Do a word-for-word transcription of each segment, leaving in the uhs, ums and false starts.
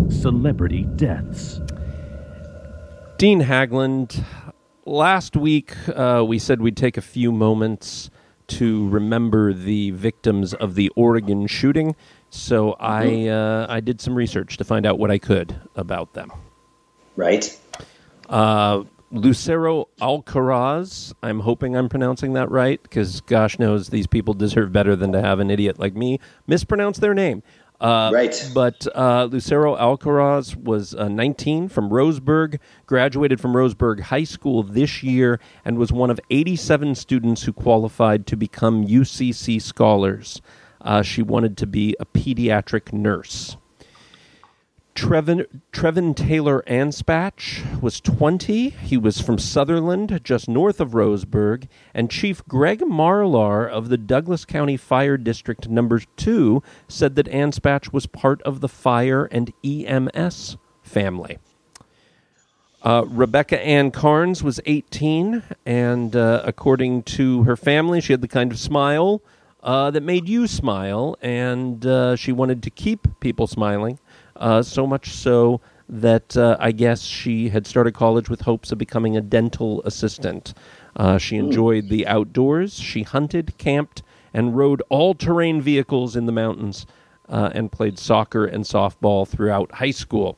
Celebrity deaths. Dean Haglund, last week uh, we said we'd take a few moments to remember the victims of the Oregon shooting, so mm-hmm. I uh, I did some research to find out what I could about them. Right. Uh, Lucero Alcaraz, I'm hoping I'm pronouncing that right, because gosh knows these people deserve better than to have an idiot like me mispronounce their name. Uh, right. But uh, Lucero Alcaraz was uh, nineteen, from Roseburg, graduated from Roseburg High School this year, and was one of eighty-seven students who qualified to become U C C scholars. Uh, she wanted to be a pediatric nurse. Trevin, Trevin Taylor Anspach was twenty. He was from Sutherland, just north of Roseburg, and Chief Greg Marlar of the Douglas County Fire District Number two said that Anspach was part of the fire and E M S family. Uh, Rebecca Ann Carnes was eighteen, and uh, according to her family, she had the kind of smile uh, that made you smile, and uh, she wanted to keep people smiling. Uh, so much so that uh, I guess she had started college with hopes of becoming a dental assistant. Uh, she enjoyed the outdoors. She hunted, camped, and rode all-terrain vehicles in the mountains, uh, and played soccer and softball throughout high school.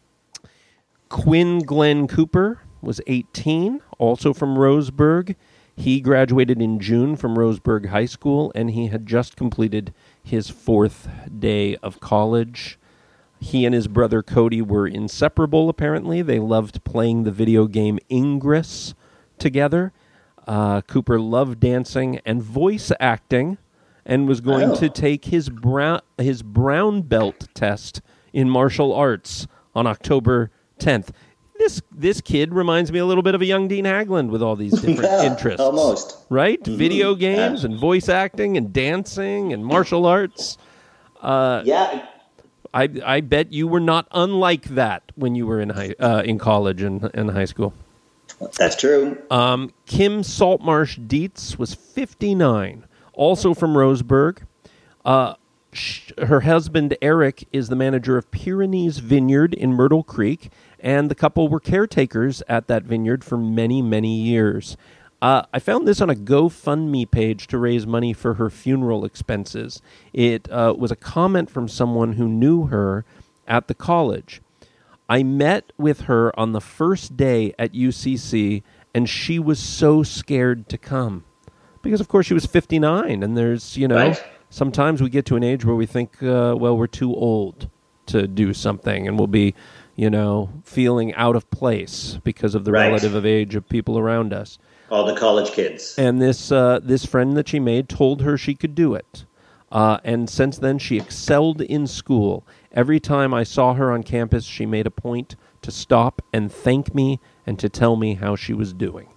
Quinn Glenn Cooper was eighteen, also from Roseburg. He graduated in June from Roseburg High School, and he had just completed his fourth day of college. He and his brother Cody were inseparable, apparently. They loved playing the video game Ingress together. Uh, Cooper loved dancing and voice acting, and was going oh. to take his brown, his brown belt test in martial arts on October tenth. This this kid reminds me a little bit of a young Dean Haglund with all these different yeah, interests. Almost. Right? Mm-hmm. Video games yeah. and voice acting and dancing and martial arts. Uh, yeah. I I bet you were not unlike that when you were in high uh, in college and, and high school. That's true. Um, Kim Saltmarsh Dietz was fifty-nine, also from Roseburg. Uh, sh- her husband Eric is the manager of Pyrenees Vineyard in Myrtle Creek, and the couple were caretakers at that vineyard for many, many years. Uh, I found this on a GoFundMe page to raise money for her funeral expenses. It uh, was a comment from someone who knew her at the college. I met with her on the first day at U C C, and she was so scared to come. Because, of course, she was fifty-nine, and there's, you know, right. sometimes we get to an age where we think, uh, well, we're too old to do something, and we'll be, you know, feeling out of place because of the right. relative of age of people around us. All the college kids. And this uh, this friend that she made told her she could do it. Uh, and since then, she excelled in school. Every time I saw her on campus, she made a point to stop and thank me and to tell me how she was doing.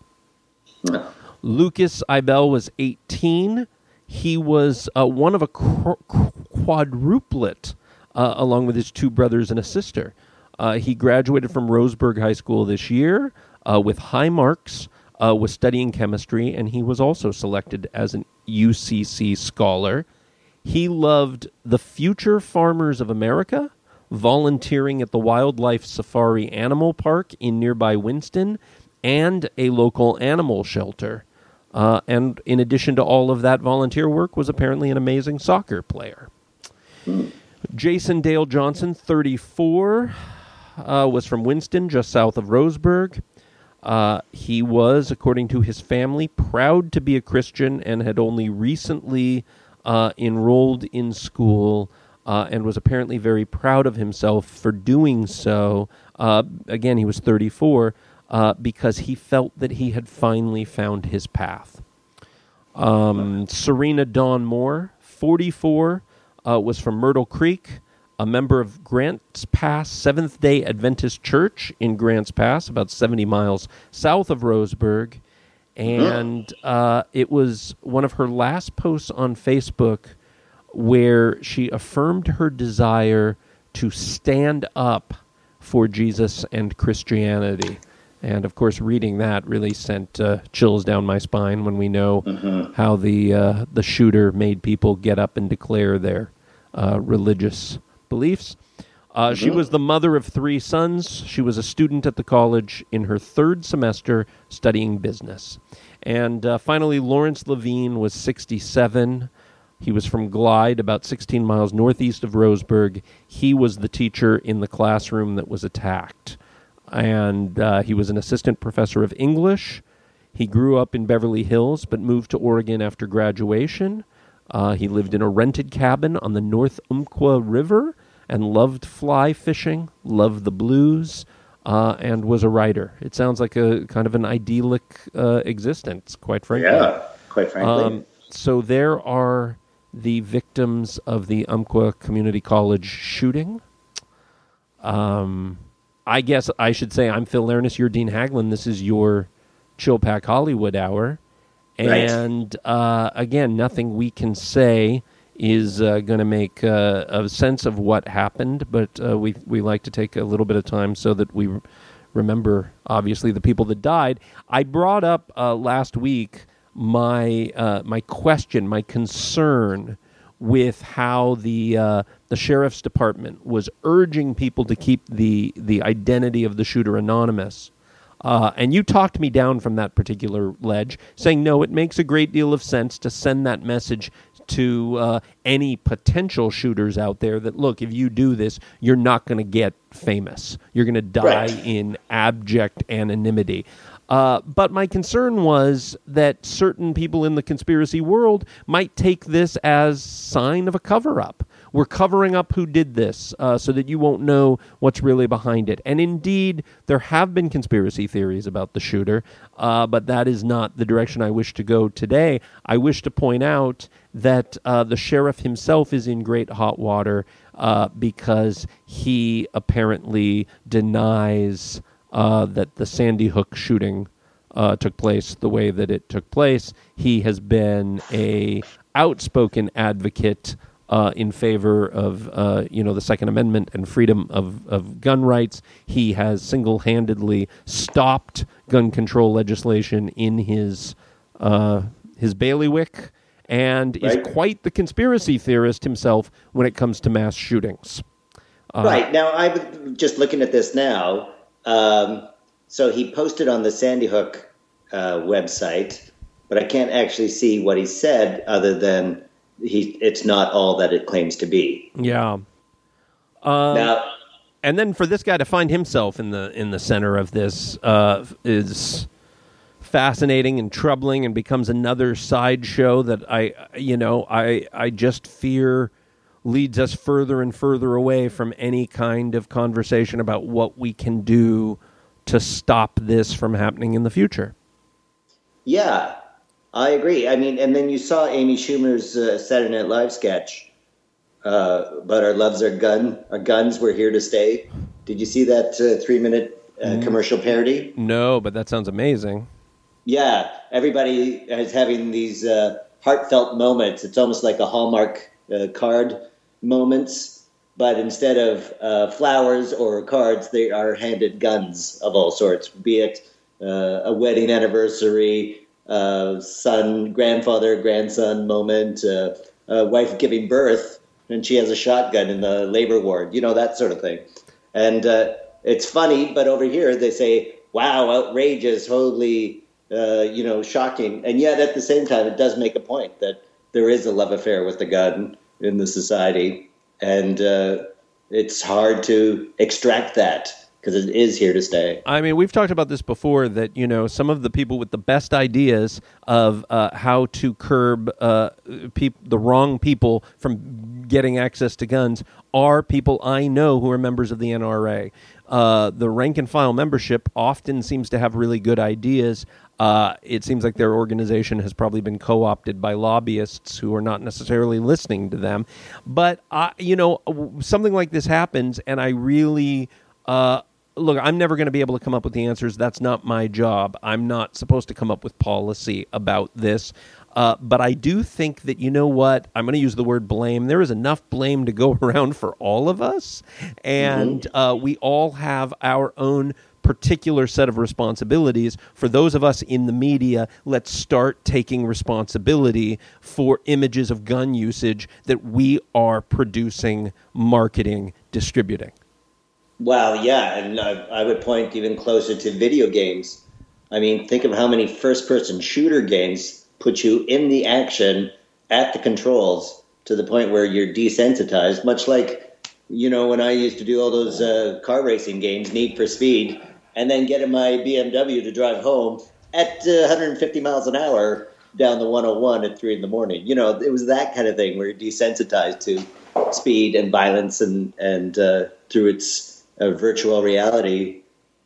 No. Lucas Ibel was eighteen. He was uh, one of a qu- quadruplet, uh, along with his two brothers and a sister. Uh, he graduated from Roseburg High School this year uh, with high marks. Uh, was studying chemistry, and he was also selected as an U C C scholar. He loved the Future Farmers of America, volunteering at the Wildlife Safari Animal Park in nearby Winston, and a local animal shelter. Uh, and in addition to all of that volunteer work, was apparently an amazing soccer player. Mm. Jason Dale Johnson, thirty-four, uh, was from Winston, just south of Roseburg. Uh, he was, according to his family, proud to be a Christian and had only recently uh, enrolled in school uh, and was apparently very proud of himself for doing so. Uh, again, he was thirty-four uh, because he felt that he had finally found his path. Um, Serena Dawn Moore, forty-four, uh, was from Myrtle Creek. A member of Grants Pass Seventh-day Adventist Church in Grants Pass, about seventy miles south of Roseburg. And uh, it was one of her last posts on Facebook where she affirmed her desire to stand up for Jesus and Christianity. And, of course, reading that really sent uh, chills down my spine when we know mm-hmm. how the uh, the shooter made people get up and declare their uh, religious beliefs. Uh, she was the mother of three sons. She was a student at the college in her third semester studying business. And uh, finally, Lawrence Levine was sixty-seven. He was from Glide, about sixteen miles northeast of Roseburg. He was the teacher in the classroom that was attacked. And uh, he was an assistant professor of English. He grew up in Beverly Hills, but moved to Oregon after graduation. Uh, he lived in a rented cabin on the North Umpqua River and loved fly fishing, loved the blues, uh, and was a writer. It sounds like a kind of an idyllic uh, existence, quite frankly. Yeah, quite frankly. Um, so there are the victims of the Umpqua Community College shooting. Um, I guess I should say I'm Phil Lernis, you're Dean Haglund. This is your Chill Pack Hollywood Hour. And right. uh, again, nothing we can say is uh, going to make uh, a sense of what happened, but uh, we we like to take a little bit of time so that we remember, obviously, the people that died. I brought up uh, last week my uh, my question, my concern with how the uh, the sheriff's department was urging people to keep the the identity of the shooter anonymous. Uh, and you talked me down from that particular ledge, saying, no, it makes a great deal of sense to send that message to uh, any potential shooters out there that, look, if you do this, you're not going to get famous. You're going to die right. in abject anonymity. Uh, but my concern was that certain people in the conspiracy world might take this as sign of a cover-up. We're covering up who did this uh, so that you won't know what's really behind it. And indeed, there have been conspiracy theories about the shooter, uh, but that is not the direction I wish to go today. I wish to point out that uh, the sheriff himself is in great hot water uh, because he apparently denies uh, that the Sandy Hook shooting uh, took place the way that it took place. He has been a outspoken advocate Uh, in favor of, uh, you know, the Second Amendment and freedom of, of gun rights. He has single-handedly stopped gun control legislation in his uh, his bailiwick and right. is quite the conspiracy theorist himself when it comes to mass shootings. Uh, right. Now, I'm just looking at this now. Um, so he posted on the Sandy Hook uh, website, but I can't actually see what he said other than He, it's not all that it claims to be. Yeah. Uh, now, and then for this guy to find himself in the in the center of this uh, is fascinating and troubling, and becomes another sideshow that I, you know, I I just fear leads us further and further away from any kind of conversation about what we can do to stop this from happening in the future. Yeah. I agree. I mean, and then you saw Amy Schumer's uh, Saturday Night Live sketch, uh, but our loves are gun, our guns, we're here to stay. Did you see that uh, three-minute uh, commercial parody? No, but that sounds amazing. Yeah, everybody is having these uh, heartfelt moments. It's almost like a Hallmark uh, card moments, but instead of uh, flowers or cards, they are handed guns of all sorts, be it uh, a wedding anniversary, Uh, son, grandfather, grandson moment, uh, uh, wife giving birth, and she has a shotgun in the labor ward, you know, that sort of thing. And uh, it's funny, but over here they say, wow, outrageous, totally, uh, you know, shocking. And yet at the same time, it does make a point that there is a love affair with the gun in the society. And uh, it's hard to extract that, because it is here to stay. I mean, we've talked about this before, that, you know, some of the people with the best ideas of uh, how to curb uh, peop- the wrong people from getting access to guns are people I know who are members of the N R A. Uh, the rank-and-file membership often seems to have really good ideas. Uh, it seems like their organization has probably been co-opted by lobbyists who are not necessarily listening to them. But, uh, you know, something like this happens, and I really... Uh, Look, I'm never going to be able to come up with the answers. That's not my job. I'm not supposed to come up with policy about this. Uh, but I do think that, you know what? I'm going to use the word blame. There is enough blame to go around for all of us. And mm-hmm. uh, we all have our own particular set of responsibilities. For those of us in the media, let's start taking responsibility for images of gun usage that we are producing, marketing, distributing. Well, yeah, and I, I would point even closer to video games. I mean, think of how many first-person shooter games put you in the action at the controls to the point where you're desensitized, much like, you know, when I used to do all those uh, car racing games, Need for Speed, and then get in my B M W to drive home at uh, one hundred fifty miles an hour down the one oh one at three in the morning. You know, it was that kind of thing where you're desensitized to speed and violence and, and uh, through its uh, virtual reality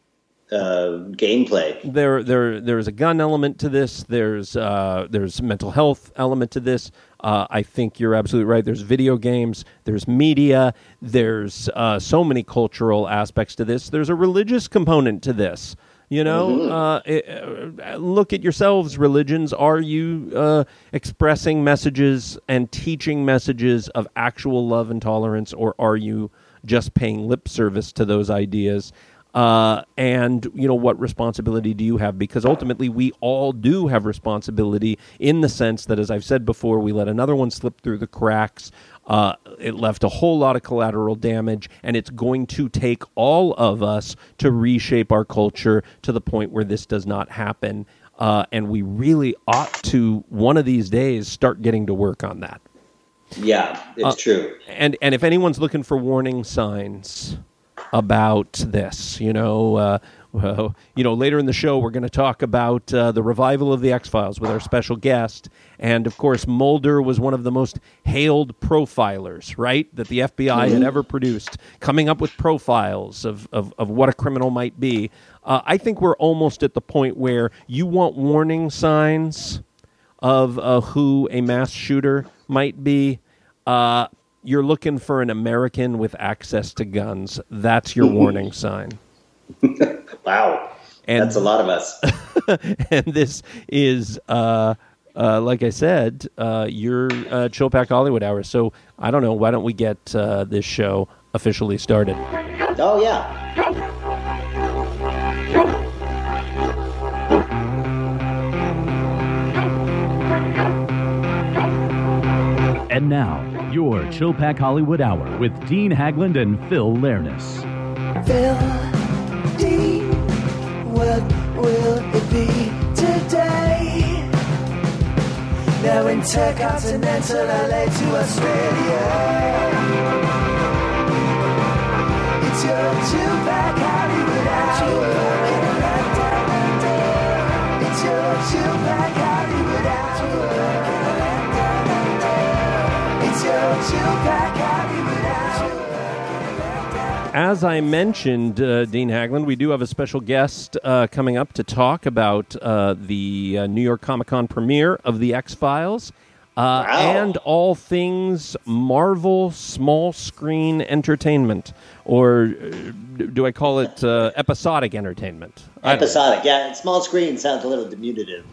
uh, gameplay. There, there, there's a gun element to this. There's, uh, there's mental health element to this. Uh, I think you're absolutely right. There's video games. There's media. There's uh, so many cultural aspects to this. There's a religious component to this. You know, mm-hmm. uh, it, uh, look at yourselves, religions. Are you uh, expressing messages and teaching messages of actual love and tolerance, or are you just paying lip service to those ideas? Uh, and, you know, what responsibility do you have? Because ultimately we all do have responsibility in the sense that, as I've said before, we let another one slip through the cracks. Uh, it left a whole lot of collateral damage, and it's going to take all of us to reshape our culture to the point where this does not happen. Uh, and we really ought to, one of these days, start getting to work on that. Yeah, it's uh, true. And, and if anyone's looking for warning signs about this, you know, uh, well, you know, later in the show, we're going to talk about uh, the revival of the X-Files with our special guest. And, of course, Mulder was one of the most hailed profilers, right, that the F B I mm-hmm. had ever produced, coming up with profiles of, of, of what a criminal might be. Uh, I think we're almost at the point where you want warning signs of uh, who a mass shooter might be. Uh, you're looking for an American with access to guns. That's your warning sign. Wow. And, that's a lot of us. And this is, uh, uh, like I said, uh, your uh, Chilpack Hollywood Hour. So I don't know. Why don't we get uh, this show officially started? Oh, yeah. And now, your Chilpack Hollywood Hour with Dean Haglund and Phil Lernis. Phil, Dean, what will it be today? Now intercontinental L A to Australia. It's your Chilpack Hollywood Hour. It's your Chilpack Hollywood Hour. It's your Chilpack Hollywood Hour. As I mentioned, uh, Dean Haglund, we do have a special guest uh, coming up to talk about uh, the uh, New York Comic Con premiere of The X-Files uh, wow. and all things Marvel small screen entertainment. Or uh, do I call it uh, episodic entertainment? Episodic, yeah. Small screen sounds a little diminutive.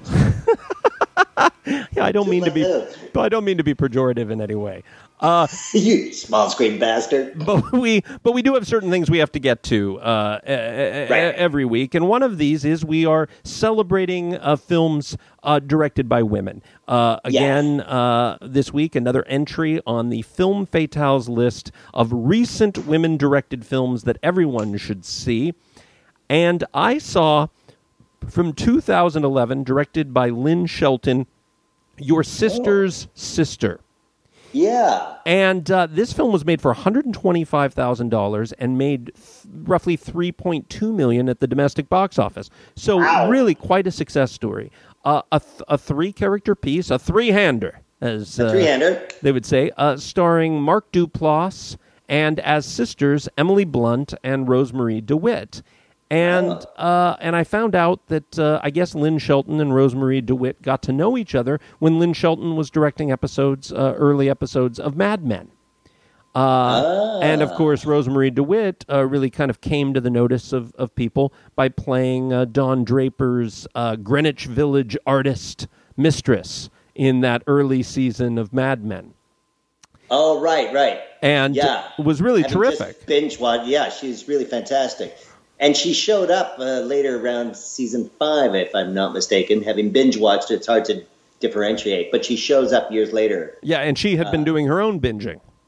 Yeah, I don't mean to be. I don't mean to be pejorative in any way. Uh, you small screen bastard. But we, but we do have certain things we have to get to uh, a- a- right. every week, and one of these is we are celebrating uh, films uh, directed by women. Uh, again, yes. uh, this week, another entry on the Film Fatales list of recent women-directed films that everyone should see, and I saw from two thousand eleven, directed by Lynn Shelton, Your Sister's oh. Sister. Yeah. And uh, this film was made for one hundred twenty-five thousand dollars and made th- roughly three point two million dollars at the domestic box office. So wow. really quite a success story. Uh, a, th- a three-character piece, a three-hander, as a three-hander. Uh, they would say, uh, starring Mark Duplass and as sisters Emily Blunt and Rosemary DeWitt. And uh, and I found out that uh, I guess Lynn Shelton and Rosemary DeWitt got to know each other when Lynn Shelton was directing episodes, uh, early episodes of Mad Men. Uh, ah. And, of course, Rosemary DeWitt uh, really kind of came to the notice of, of people by playing uh, Don Draper's uh, Greenwich Village artist mistress in that early season of Mad Men. Oh, right, right. And yeah. was really Having terrific. Just binge watch. Yeah, she's really fantastic. And she showed up uh, later around season five, if I'm not mistaken. Having binge-watched it, it's hard to differentiate. But she shows up years later. Yeah, and she had uh, been doing her own binging.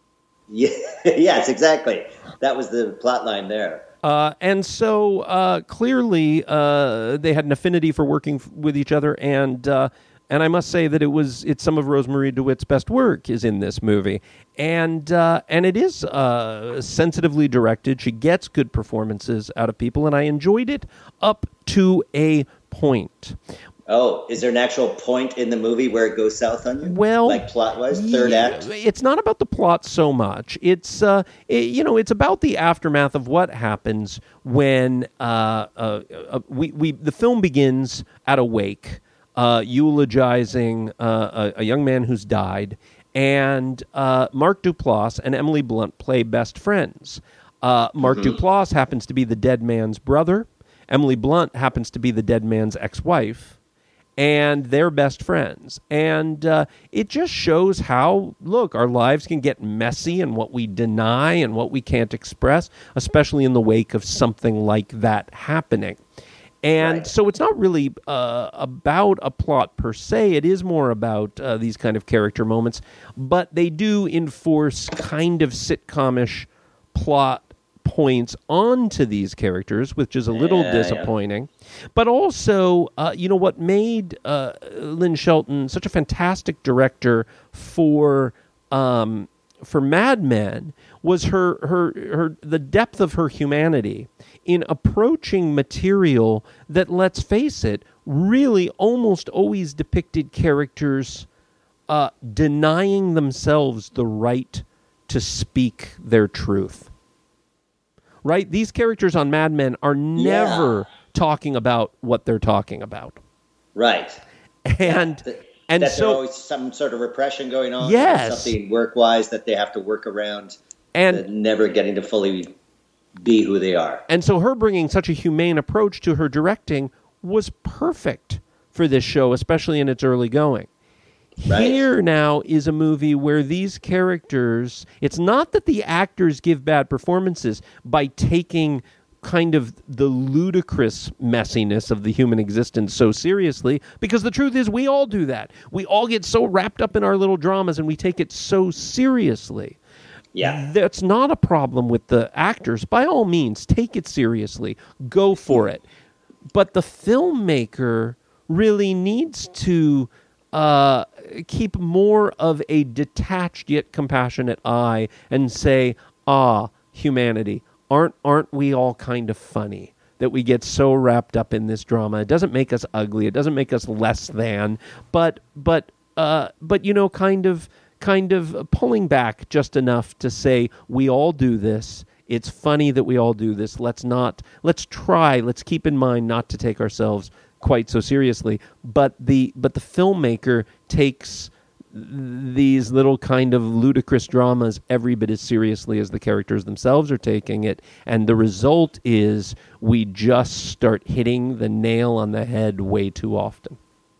Yeah, yes, exactly. That was the plot line there. Uh, and so uh, clearly uh, they had an affinity for working f- with each other, and uh, and I must say that it was it's some of Rosemarie DeWitt's best work is in this movie, and uh, and it is uh, sensitively directed. She gets good performances out of people, and I enjoyed it up to a point. Oh, is there an actual point in the movie where it goes south on you? Well, like plot-wise, third yeah, act? It's not about the plot so much. It's, uh, it, you know, it's about the aftermath of what happens when uh, uh, uh, we, we the film begins at a wake, uh, eulogizing uh, a, a young man who's died, and uh, Mark Duplass and Emily Blunt play best friends. Uh, Mark mm-hmm. Duplass happens to be the dead man's brother. Emily Blunt happens to be the dead man's ex-wife. And they're best friends. And uh, it just shows how, look, our lives can get messy and what we deny and what we can't express, especially in the wake of something like that happening. And right. so it's not really uh, about a plot per se. It is more about uh, these kind of character moments. But they do enforce kind of sitcom-ish plot points onto these characters, which is a little yeah, disappointing. Yeah. But also, uh, you know, what made uh, Lynn Shelton such a fantastic director for um, for Mad Men was her her her the depth of her humanity in approaching material that, let's face it, really almost always depicted characters uh, denying themselves the right to speak their truth. Right? These characters on Mad Men are never yeah. talking about what they're talking about. Right. And yeah. and that so there's always some sort of repression going on. Yes. Something work-wise that they have to work around. And never getting to fully be who they are. And so her bringing such a humane approach to her directing was perfect for this show, especially in its early going. Right. Here now is a movie where these characters, it's not that the actors give bad performances by taking kind of the ludicrous messiness of the human existence so seriously, because the truth is we all do that. We all get so wrapped up in our little dramas and we take it so seriously. Yeah. That's not a problem with the actors. By all means, take it seriously. Go for it. But the filmmaker really needs to Uh, keep more of a detached yet compassionate eye and say, ah, humanity, aren't aren't we all kind of funny that we get so wrapped up in this drama? It doesn't make us ugly. It doesn't make us less than, but but uh, but you know, kind of kind of pulling back just enough to say we all do this. It's funny that we all do this. Let's not. Let's try. Let's keep in mind not to take ourselves quite so seriously, but the but the filmmaker takes these little kind of ludicrous dramas every bit as seriously as the characters themselves are taking it, and the result is we just start hitting the nail on the head way too often.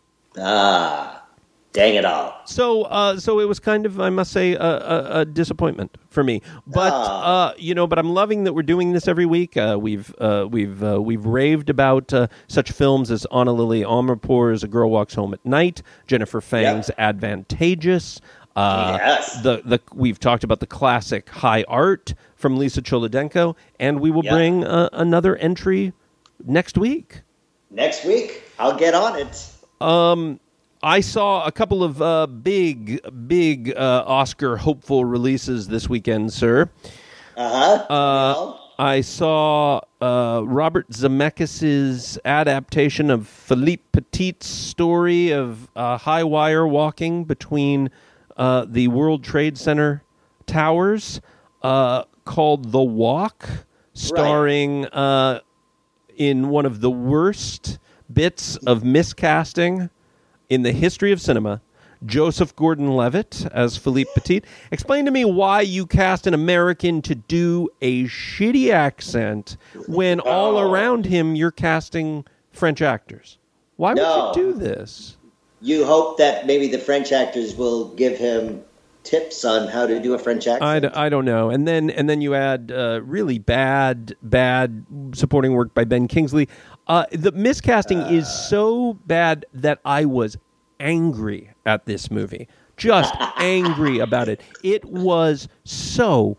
Ah, dang it all. So, uh, so it was kind of, I must say, a, a, a disappointment for me. But ah. uh, you know, but I'm loving that we're doing this every week. Uh, we've uh, we've uh, we've raved about uh, such films as Anna Lily Amirpour's A Girl Walks Home at Night, Jennifer Fang's yep. Advantageous. Uh, yes. The the we've talked about the classic High Art from Lisa Cholodenko, and we will yep. bring uh, another entry next week. Next week, I'll get on it. Um. I saw a couple of uh, big, big uh, Oscar hopeful releases this weekend, sir. Uh-huh. Uh, I saw uh, Robert Zemeckis' adaptation of Philippe Petit's story of uh, high wire walking between uh, the World Trade Center towers uh, called The Walk, starring right. uh, in one of the worst bits of miscasting in the history of cinema, Joseph Gordon-Levitt as Philippe Petit. Explain to me why you cast an American to do a shitty accent when oh. all around him you're casting French actors. Why no. would you do this? You hope that maybe the French actors will give him tips on how to do a French accent? I, d- I don't know. And then and then you add uh, really bad, bad supporting work by Ben Kingsley. Uh, the miscasting uh, is so bad that I was angry at this movie. just angry about it. It was so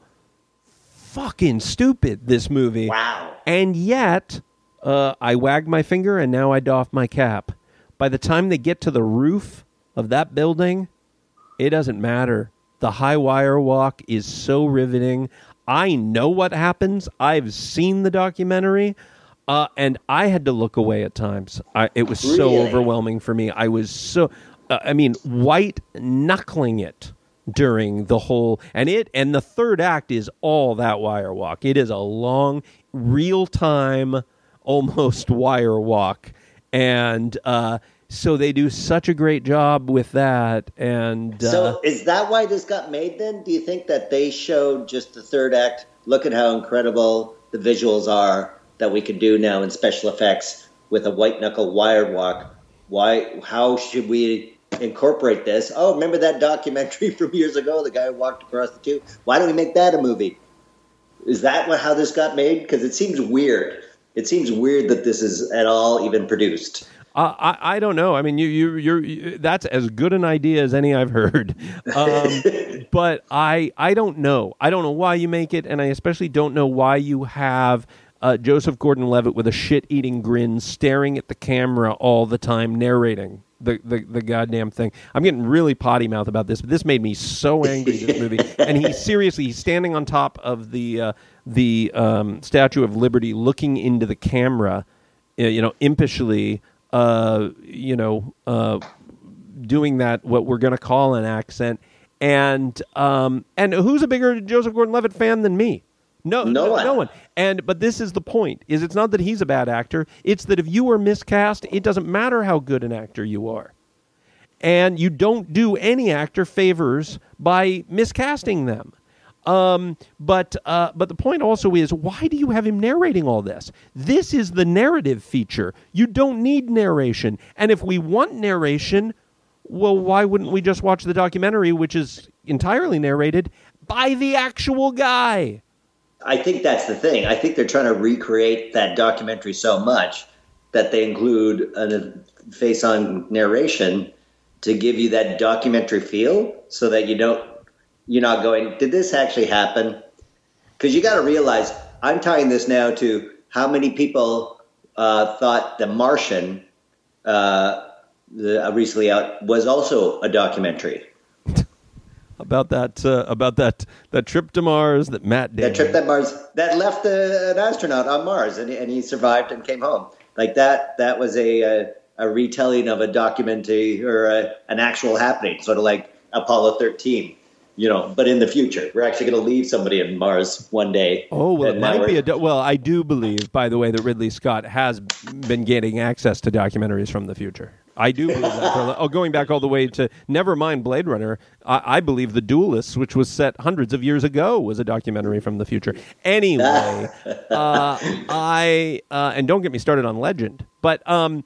fucking stupid, this movie. Wow. And yet, uh, I wagged my finger and now I doff my cap. By the time they get to the roof of that building, it doesn't matter. The high wire walk is so riveting. I know what happens. I've seen the documentary, uh, and I had to look away at times. I, it was so Really? overwhelming for me. I was so, uh, I mean, white knuckling it during the whole, and it, and the third act is all that wire walk. It is a long, real time, almost wire walk, and uh, so they do such a great job with that. And uh, So is that why this got made then? Do you think that they showed just the third act? Look at how incredible the visuals are that we could do now in special effects with a white knuckle wire walk. Why? How should we incorporate this? Oh, remember that documentary from years ago? The guy who walked across the tube? Why don't we make that a movie? Is that what, how this got made? Because it seems weird. It seems weird that this is at all even produced. Uh, I I don't know. I mean, you you you're you, that's as good an idea as any I've heard. Um, but I I don't know. I don't know why you make it, and I especially don't know why you have uh, Joseph Gordon-Levitt with a shit-eating grin, staring at the camera all the time, narrating the, the the goddamn thing. I'm getting really potty mouth about this, but this made me so angry. This movie, and he seriously he's standing on top of the uh, the um, Statue of Liberty, looking into the camera, you know, impishly. Uh, you know, uh, doing that, what we're going to call an accent. And um, and who's a bigger Joseph Gordon-Levitt fan than me? No, no, no one. no one. And but this is the point: is it's not that he's a bad actor; it's that if you are miscast, it doesn't matter how good an actor you are, and you don't do any actor favors by miscasting them. Um, but uh, but the point also is, why do you have him narrating all this? This is the narrative feature. You don't need narration. And if we want narration, well, why wouldn't we just watch the documentary, which is entirely narrated by the actual guy? I think that's the thing. I think they're trying to recreate that documentary so much that they include a face-on narration to give you that documentary feel so that you don't You're not going, did this actually happen? Because you got to realize, I'm tying this now to how many people uh, thought The Martian, uh, the, uh, recently out, was also a documentary. About that, uh, about that, that trip to Mars that Matt did. That trip that Mars, that left a, an astronaut on Mars, and, and he survived and came home. Like that, that was a, a, a retelling of a documentary or a, an actual happening, sort of like Apollo thirteen. You know, but in the future, we're actually going to leave somebody on Mars one day. Oh, well, it And now might be we're- a... Do- well, I do believe, by the way, that Ridley Scott has been getting access to documentaries from the future. I do believe that. For, oh, going back all the way to, never mind Blade Runner, I, I believe The Duelists, which was set hundreds of years ago, was a documentary from the future. Anyway, uh, I... Uh, and don't get me started on Legend, but... Um,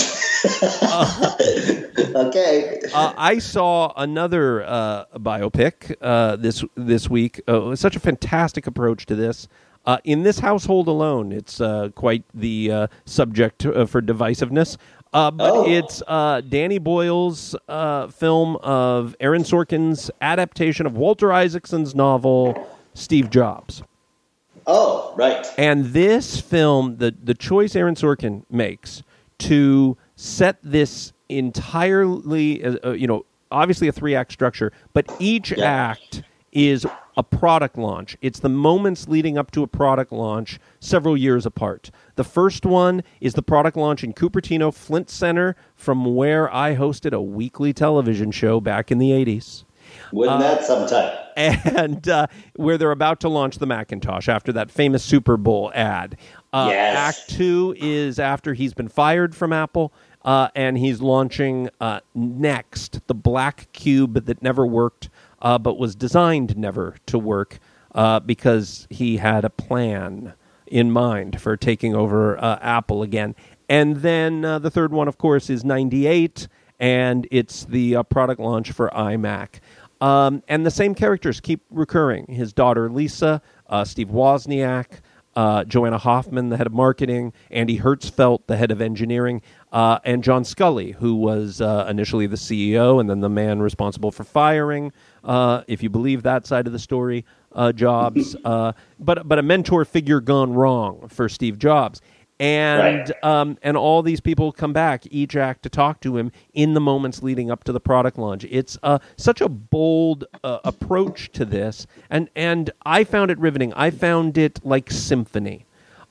uh, Okay. uh, I saw another uh, biopic uh, this this week. Uh, it was such a fantastic approach to this. Uh, in This Household Alone, it's uh, quite the uh, subject uh, for divisiveness. Uh, but Oh. it's uh, Danny Boyle's uh, film of Aaron Sorkin's adaptation of Walter Isaacson's novel, Steve Jobs. Oh, right. And this film, the, the choice Aaron Sorkin makes to set this entirely, uh, you know, obviously a three-act structure, but each Yeah. act is a product launch. It's the moments leading up to a product launch several years apart. The first one is the product launch in Cupertino, Flint Center, from where I hosted a weekly television show back in the eighties. Wouldn't that sometime? And uh, where they're about to launch the Macintosh after that famous Super Bowl ad. Uh, Yes. Act two is after he's been fired from Apple, uh, and he's launching uh, Next, the black cube that never worked, uh, but was designed never to work uh, because he had a plan in mind for taking over uh, Apple again. And then uh, the third one, of course, is ninety-eight, and it's the uh, product launch for iMac. Um, and the same characters keep recurring. His daughter, Lisa, uh, Steve Wozniak, uh, Joanna Hoffman, the head of marketing, Andy Hertzfeldt, the head of engineering, uh, and John Scully, who was uh, initially the C E O and then the man responsible for firing, uh, if you believe that side of the story, uh, Jobs, uh, but but a mentor figure gone wrong for Steve Jobs. And right. um, and all these people come back, each act to talk to him in the moments leading up to the product launch. It's uh, such a bold uh, approach to this, and and I found it riveting. I found it like symphony,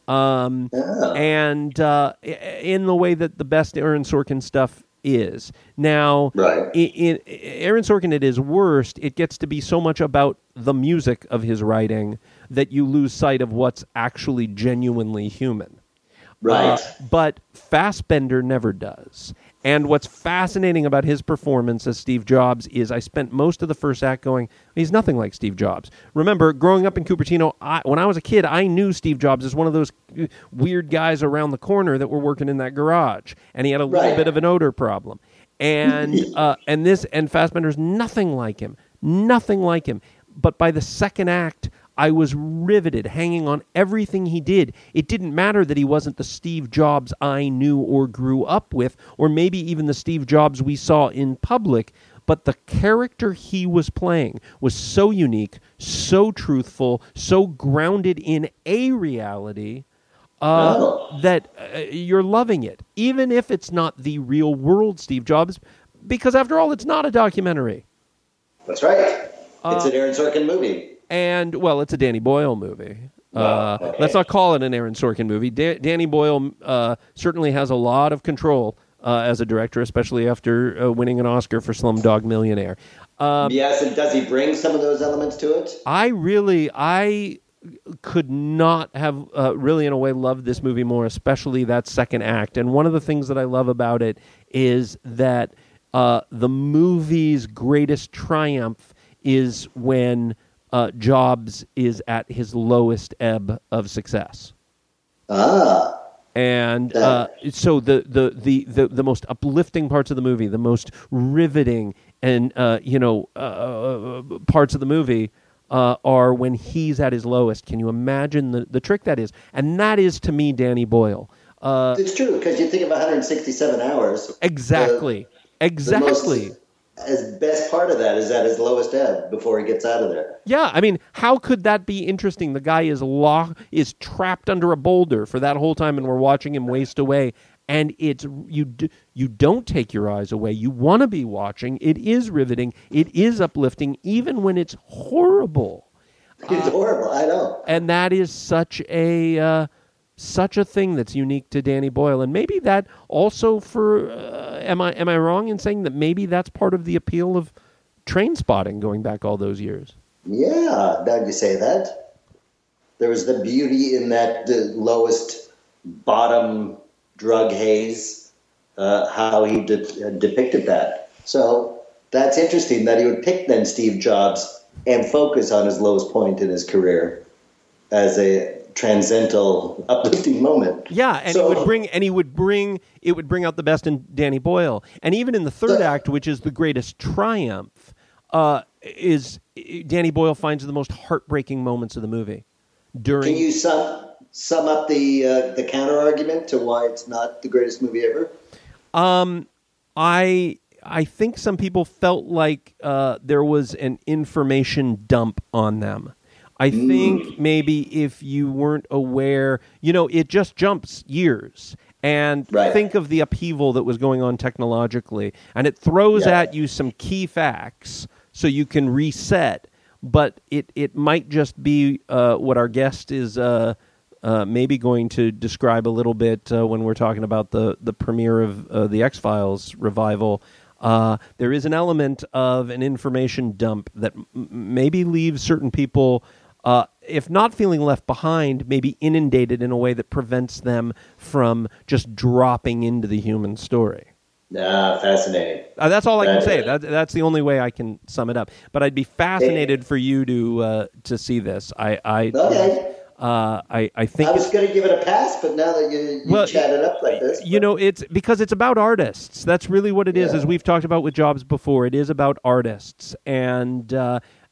um, yeah. and uh, in the way that the best Aaron Sorkin stuff is. Now, right. in, in Aaron Sorkin, at his worst, it gets to be so much about the music of his writing that you lose sight of what's actually genuinely human. Right. Uh, but Fassbender never does. And what's fascinating about his performance as Steve Jobs is I spent most of the first act going, he's nothing like Steve Jobs. Remember, growing up in Cupertino, I, when I was a kid, I knew Steve Jobs as one of those weird guys around the corner that were working in that garage. And he had a little right. bit of an odor problem. And uh, and this and Fassbender's nothing like him. Nothing like him. But by the second act, I was riveted, hanging on everything he did. It didn't matter that he wasn't the Steve Jobs I knew or grew up with, or maybe even the Steve Jobs we saw in public, but the character he was playing was so unique, so truthful, so grounded in a reality uh, oh. that uh, you're loving it, even if it's not the real world Steve Jobs, because after all, it's not a documentary. That's right. Uh, it's an Aaron Sorkin movie. And, well, it's a Danny Boyle movie. Uh, oh, okay. Let's not call it an Aaron Sorkin movie. Da- Danny Boyle uh, certainly has a lot of control uh, as a director, especially after uh, winning an Oscar for Slumdog Millionaire. Um, yes, and does he bring some of those elements to it? I really, I could not have uh, really, in a way, loved this movie more, especially that second act. And one of the things that I love about it is that uh, the movie's greatest triumph is when Uh, Jobs is at his lowest ebb of success. Ah. And uh, so the, the, the, the, the most uplifting parts of the movie, the most riveting and, uh, you know, uh, parts of the movie uh, are when he's at his lowest. Can you imagine the, the trick that is? And that is, to me, Danny Boyle. Uh, it's true, because you think of one hundred sixty-seven hours. Exactly. The, exactly. The most, His best part of that is at his lowest ebb before he gets out of there. Yeah, I mean, how could that be interesting? The guy is locked, is trapped under a boulder for that whole time, and we're watching him waste away. And it's you. D- you don't take your eyes away. You want to be watching. It is riveting. It is uplifting, even when it's horrible. It's uh, horrible. I know. And that is such a uh, such a thing that's unique to Danny Boyle, and maybe that also for. Uh, Am I am I wrong in saying that maybe that's part of the appeal of Trainspotting going back all those years? Yeah, now you say that. There was the beauty in that the lowest bottom drug haze, uh, how he de- uh, depicted that. So that's interesting that he would pick then Steve Jobs and focus on his lowest point in his career as a transcendental, uplifting moment. Yeah, and so, it would bring, and he would bring, it would bring out the best in Danny Boyle, and even in the third the, act, which is the greatest triumph, uh, is Danny Boyle finds the most heartbreaking moments of the movie. During, can you sum sum up the uh, the counter argument to why it's not the greatest movie ever? Um, I I think some people felt like uh, there was an information dump on them. I think mm. maybe if you weren't aware, you know, it just jumps years. And right. think of the upheaval that was going on technologically. And it throws yeah. at you some key facts so you can reset. But it, it might just be uh, what our guest is uh, uh, maybe going to describe a little bit uh, when we're talking about the, the premiere of uh, the X-Files revival. Uh, there is an element of an information dump that m- maybe leaves certain people... Uh, if not feeling left behind, maybe inundated in a way that prevents them from just dropping into the human story. Ah, fascinating. Uh, that's all I can say. That, that, that's the only way I can sum it up. But I'd be fascinated for you to uh, to see this. I I, okay. uh, I I think I was going to give it a pass, but now that you, you well, chatted up like this, you but... know, it's because it's about artists. That's really what it is. Yeah. As we've talked about with Jobs before, it is about artists and. Uh,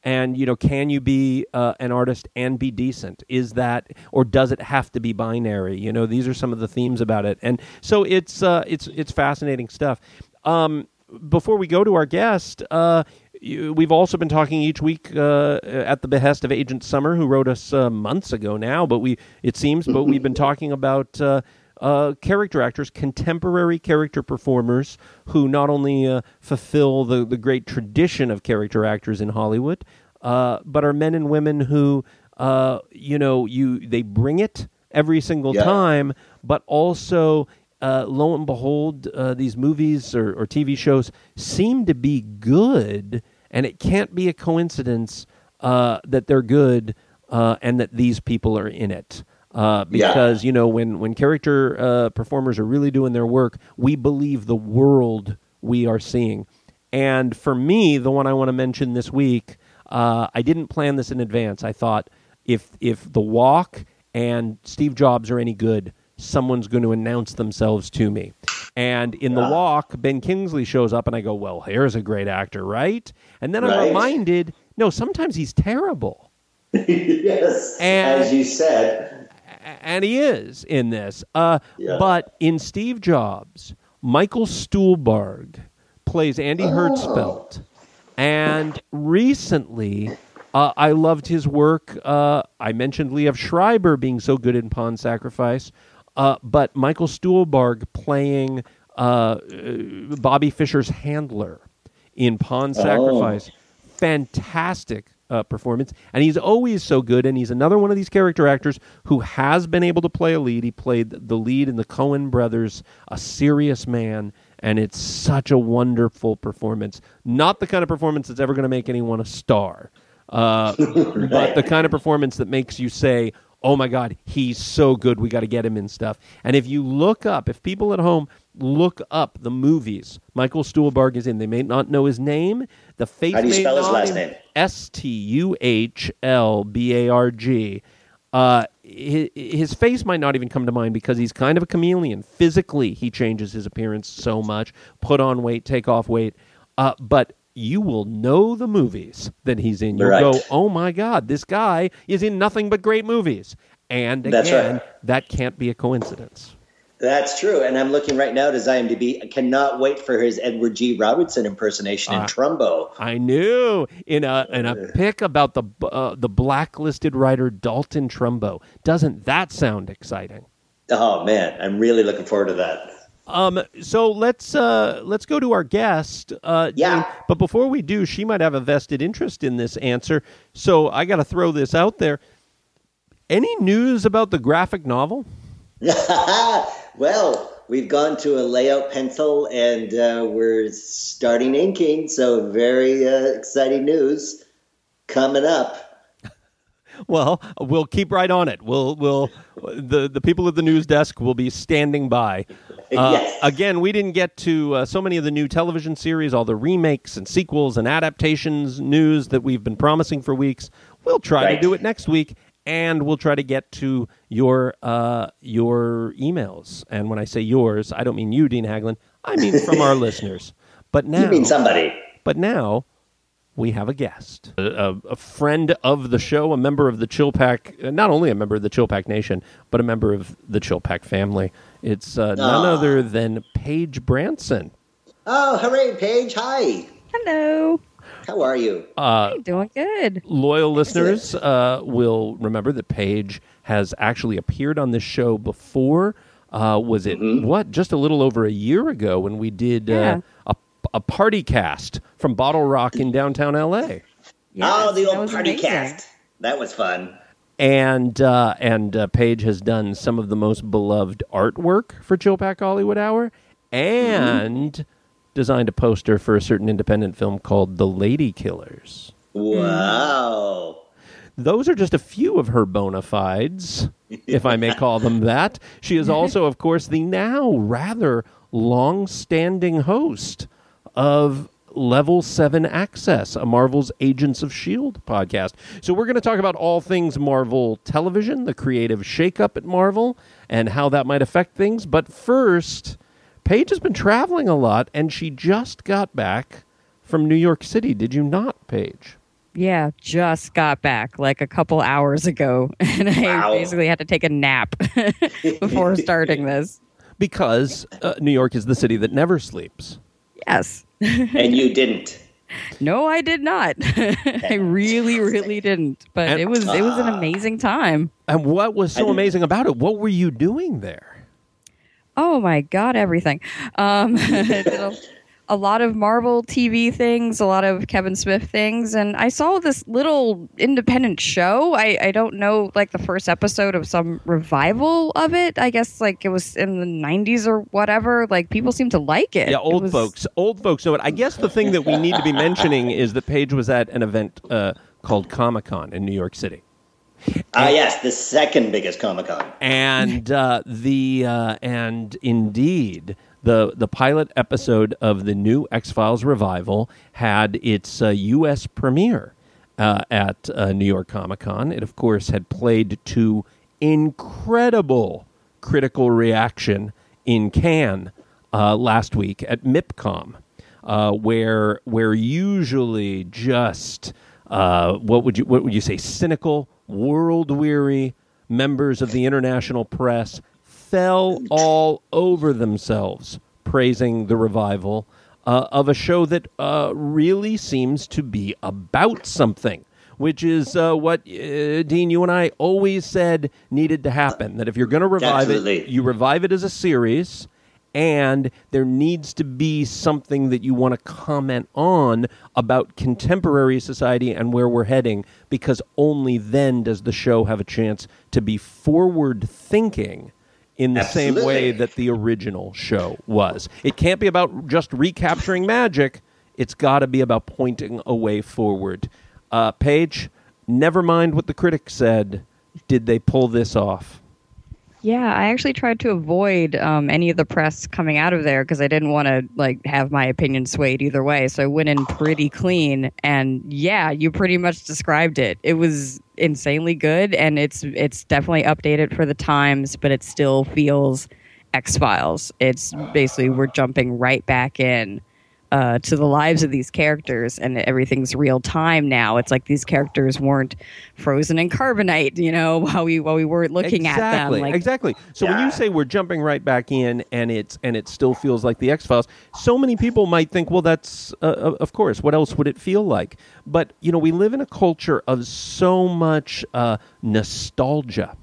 And, you know, can you be uh, an artist and be decent? Is that, or does it have to be binary? You know, these are some of the themes about it. And so it's uh, it's it's fascinating stuff. Um, before we go to our guest, uh, you, we've also been talking each week uh, at the behest of Agent Summer, who wrote us uh, months ago now, but we it seems, but we've been talking about uh, uh, character actors, contemporary character performers who not only uh, fulfill the, the great tradition of character actors in Hollywood, uh, but are men and women who, uh, you know, you they bring it every single Yeah. time, but also... Uh, lo and behold, uh, these movies or, or T V shows seem to be good, and it can't be a coincidence uh, that they're good uh, and that these people are in it. Uh, because, Yeah. you know, when, when character uh, performers are really doing their work, we believe the world we are seeing. And for me, the one I want to mention this week, uh, I didn't plan this in advance. I thought if if The Walk and Steve Jobs are any good, someone's going to announce themselves to me. And in The Walk, Ben Kingsley shows up, and I go, well, here's a great actor, right? And then I'm Right. reminded, no, sometimes he's terrible. Yes, And- as you said. And he is in this. Uh, Yeah. But in Steve Jobs, Michael Stuhlbarg plays Andy Oh. Hertzfeldt. And recently, uh, I loved his work. Uh, I mentioned Liev Schreiber being so good in Pawn Sacrifice. Uh, but Michael Stuhlbarg playing uh, uh, Bobby Fischer's handler in Pawn Sacrifice. Fantastic uh, performance. And he's always so good. And he's another one of these character actors who has been able to play a lead. He played the lead in the Coen Brothers, A Serious Man. And it's such a wonderful performance. Not the kind of performance that's ever going to make anyone a star. Uh, but the kind of performance that makes you say, oh my God, he's so good, we got to get him in stuff. And if you look up, if people at home look up the movies Michael Stuhlbarg is in, they may not know his name. The face How do you may spell his not last in- name? S T U H L B A R G. Uh, his, his face might not even come to mind because he's kind of a chameleon. Physically, he changes his appearance so much. Put on weight, take off weight. Uh, but you will know the movies that he's in. You'll Right. go, oh my God, this guy is in nothing but great movies. And That's again, right. that can't be a coincidence. That's true. And I'm looking right now at his IMDb. I cannot wait for his Edward G. Robertson impersonation in Ah. Trumbo. I knew in a in a pic about the uh, the blacklisted writer Dalton Trumbo. Doesn't that sound exciting? Oh, man. I'm really looking forward to that. Um, so let's uh, let's go to our guest. Uh, Yeah. Jane. But before we do, she might have a vested interest in this answer. So I got to throw this out there. Any news about the graphic novel? Well, we've gone to a layout pencil and uh, we're starting inking. So very uh, exciting news coming up. Well, we'll keep right on it. We'll we'll the the people at the news desk will be standing by. Uh, Yes. Again, we didn't get to uh, so many of the new television series, all the remakes and sequels and adaptations news that we've been promising for weeks. We'll try to Right. do it next week, and we'll try to get to your uh, your emails. And when I say yours, I don't mean you, Dean Haglund. I mean from our listeners. But now, You mean somebody. but now. We have a guest, a, a, a friend of the show, a member of the Chill Pack, uh, not only a member of the Chill Pack Nation, but a member of the Chill Pack family. It's uh, none Ah. other than Paige Branson. Oh, hooray, Paige. Hi. Hello. How are you? Uh, I'm doing good. loyal listeners uh, will remember that Paige has actually appeared on this show before. Uh, was it, Mm-hmm. what, just a little over a year ago when we did Yeah. uh, a, a party cast from Bottle Rock in downtown L A? Yes, oh, the that old was party amazing. cast. That was fun. And uh, and uh, Paige has done some of the most beloved artwork for Chill Pack Hollywood Hour, and Mm-hmm. designed a poster for a certain independent film called The Lady Killers. Wow. Those are just a few of her bona fides, if I may call them that. She is also, of course, the now rather long-standing host of Level seven Access, a Marvel's Agents of S H I E L D podcast. So we're going to talk about all things Marvel television, the creative shakeup at Marvel, and how that might affect things. But first, Paige has been traveling a lot, and she just got back from New York City. Did you not, Paige? Yeah, just got back like a couple hours ago, and I Wow. basically had to take a nap before starting this. Because uh, New York is the city that never sleeps. Yes. And you didn't. No, I did not. I really, really didn't. But And- it was it was an amazing time. And what was so I- amazing about it? What were you doing there? Oh my God, everything. Um, did a, a lot of Marvel T V things, a lot of Kevin Smith things, and I saw this little independent show. I, I don't know, like the first episode of some revival of it. I guess like it was in the nineties or whatever. Like people seem to like it. Yeah, It old was- folks. Old folks know it. I guess the thing that we need to be mentioning is that Paige was at an event uh, called Comic-Con in New York City. Ah, yes, the second biggest Comic Con. And uh, the uh, and indeed the the pilot episode of the new X-Files revival had its uh, U S premiere uh, at uh, New York Comic Con. It of course had played to incredible critical reaction in Cannes uh, last week at MIPCOM, uh, where where usually just uh, what would you what would you say cynical, world weary members of the international press fell all over themselves praising the revival uh, of a show that uh, really seems to be about something, which is uh, what, uh, Dean, you and I always said needed to happen, that if you're going to revive Absolutely. it, you revive it as a series, and there needs to be something that you want to comment on about contemporary society and where we're heading, because only then does the show have a chance to be forward-thinking in the same way Absolutely. that the original show was. It can't be about just recapturing magic. It's got to be about pointing a way forward. Uh, Paige, never mind what the critics said. Did they pull this off? Yeah, I actually tried to avoid um, any of the press coming out of there because I didn't want to like have my opinion swayed either way. So I went in pretty clean, and yeah, you pretty much described it. It was insanely good, and it's it's definitely updated for the times, but it still feels X-Files. It's basically we're jumping right back in uh, to the lives of these characters, and everything's real time now. It's like these characters weren't frozen in carbonite, you know, while we while we weren't looking exactly, at them. Like, exactly. So when you Yeah. say we're jumping right back in, and it's and it still feels like the X-Files, so many people might think, well, that's uh, of course. What else would it feel like? But you know, we live in a culture of so much uh, nostalgia.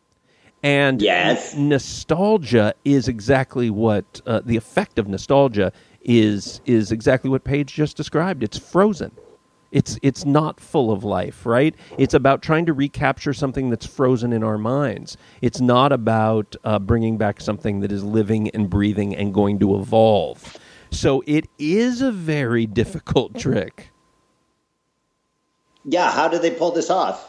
And Yes. nostalgia is exactly what uh, the effect of nostalgia is is exactly what Paige just described. It's frozen. It's it's not full of life, right? It's about trying to recapture something that's frozen in our minds. It's not about uh, bringing back something that is living and breathing and going to evolve. So it is a very difficult trick. Yeah, how did they pull this off?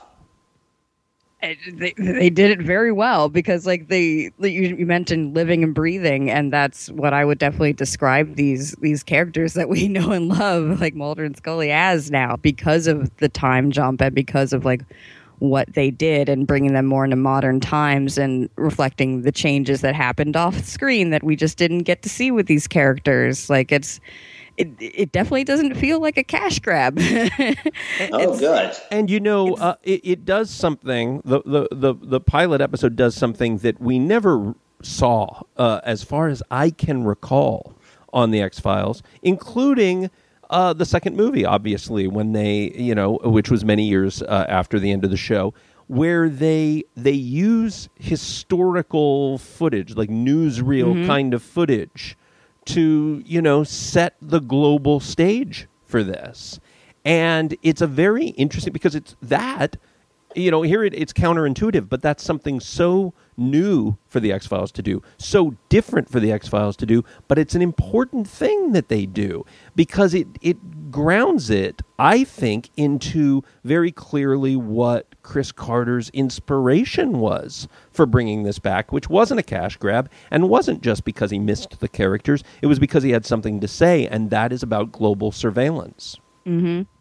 it- they they did it very well because like they you, you mentioned living and breathing, and that's what I would definitely describe these these characters that we know and love like Mulder and Scully as now, because of the time jump and because of like what they did and bringing them more into modern times and reflecting the changes that happened off screen that we just didn't get to see with these characters. Like it's it it definitely doesn't feel like a cash grab. Oh, good. And you know, uh, it, it does something. The, the the the pilot episode does something that we never saw, uh, as far as I can recall, on the X-Files, including uh, the second movie, obviously, when they, you know, which was many years uh, after the end of the show, where they they use historical footage, like newsreel kind of footage, to, you know, set the global stage for this. And it's a very interesting, because it's that, you know, here it, it's counterintuitive, but that's something so new for the X-Files to do, so different for the X-Files to do, but it's an important thing that they do, because it, it grounds it, I think, into very clearly what Chris Carter's inspiration was for bringing this back, which wasn't a cash grab, and wasn't just because he missed the characters. It was because he had something to say, and that is about global surveillance. Mm-hmm.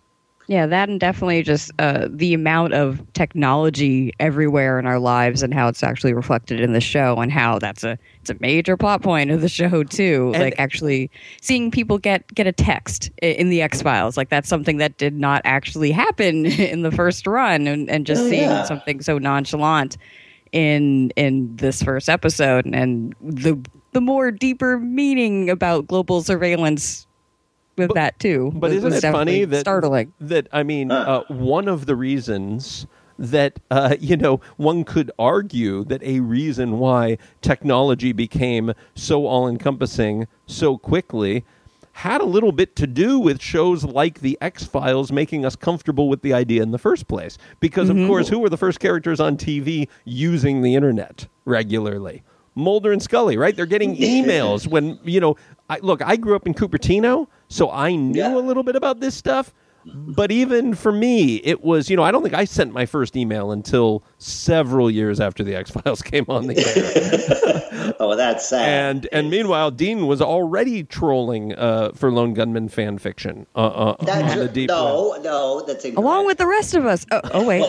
Yeah, that and definitely just uh, the amount of technology everywhere in our lives and how it's actually reflected in the show and how that's a it's a major plot point of the show too. And- like actually seeing people get get a text i- in the X-Files, like that's something that did not actually happen in the first run, and, and just Oh, seeing yeah. something so nonchalant in in this first episode and the the more deeper meaning about global surveillance with But- that too. But was- isn't was it funny definitely that startling? that I mean, Huh. uh, one of the reasons that uh, you know one could argue that a reason why technology became so all-encompassing so quickly had a little bit to do with shows like the X-Files making us comfortable with the idea in the first place. Because of course, who were the first characters on T V using the internet regularly? Mulder and Scully, right? They're getting emails when, you know, I, look, I grew up in Cupertino, so I knew Yeah. a little bit about this stuff. But even for me, it was, you know, I don't think I sent my first email until several years after the X-Files came on the air. Oh, that's sad. and and meanwhile, Dean was already trolling uh, for Lone Gunman fan fiction uh, uh, That's on the deep web. no, no, that's incorrect. Along with the rest of us. Oh, oh wait.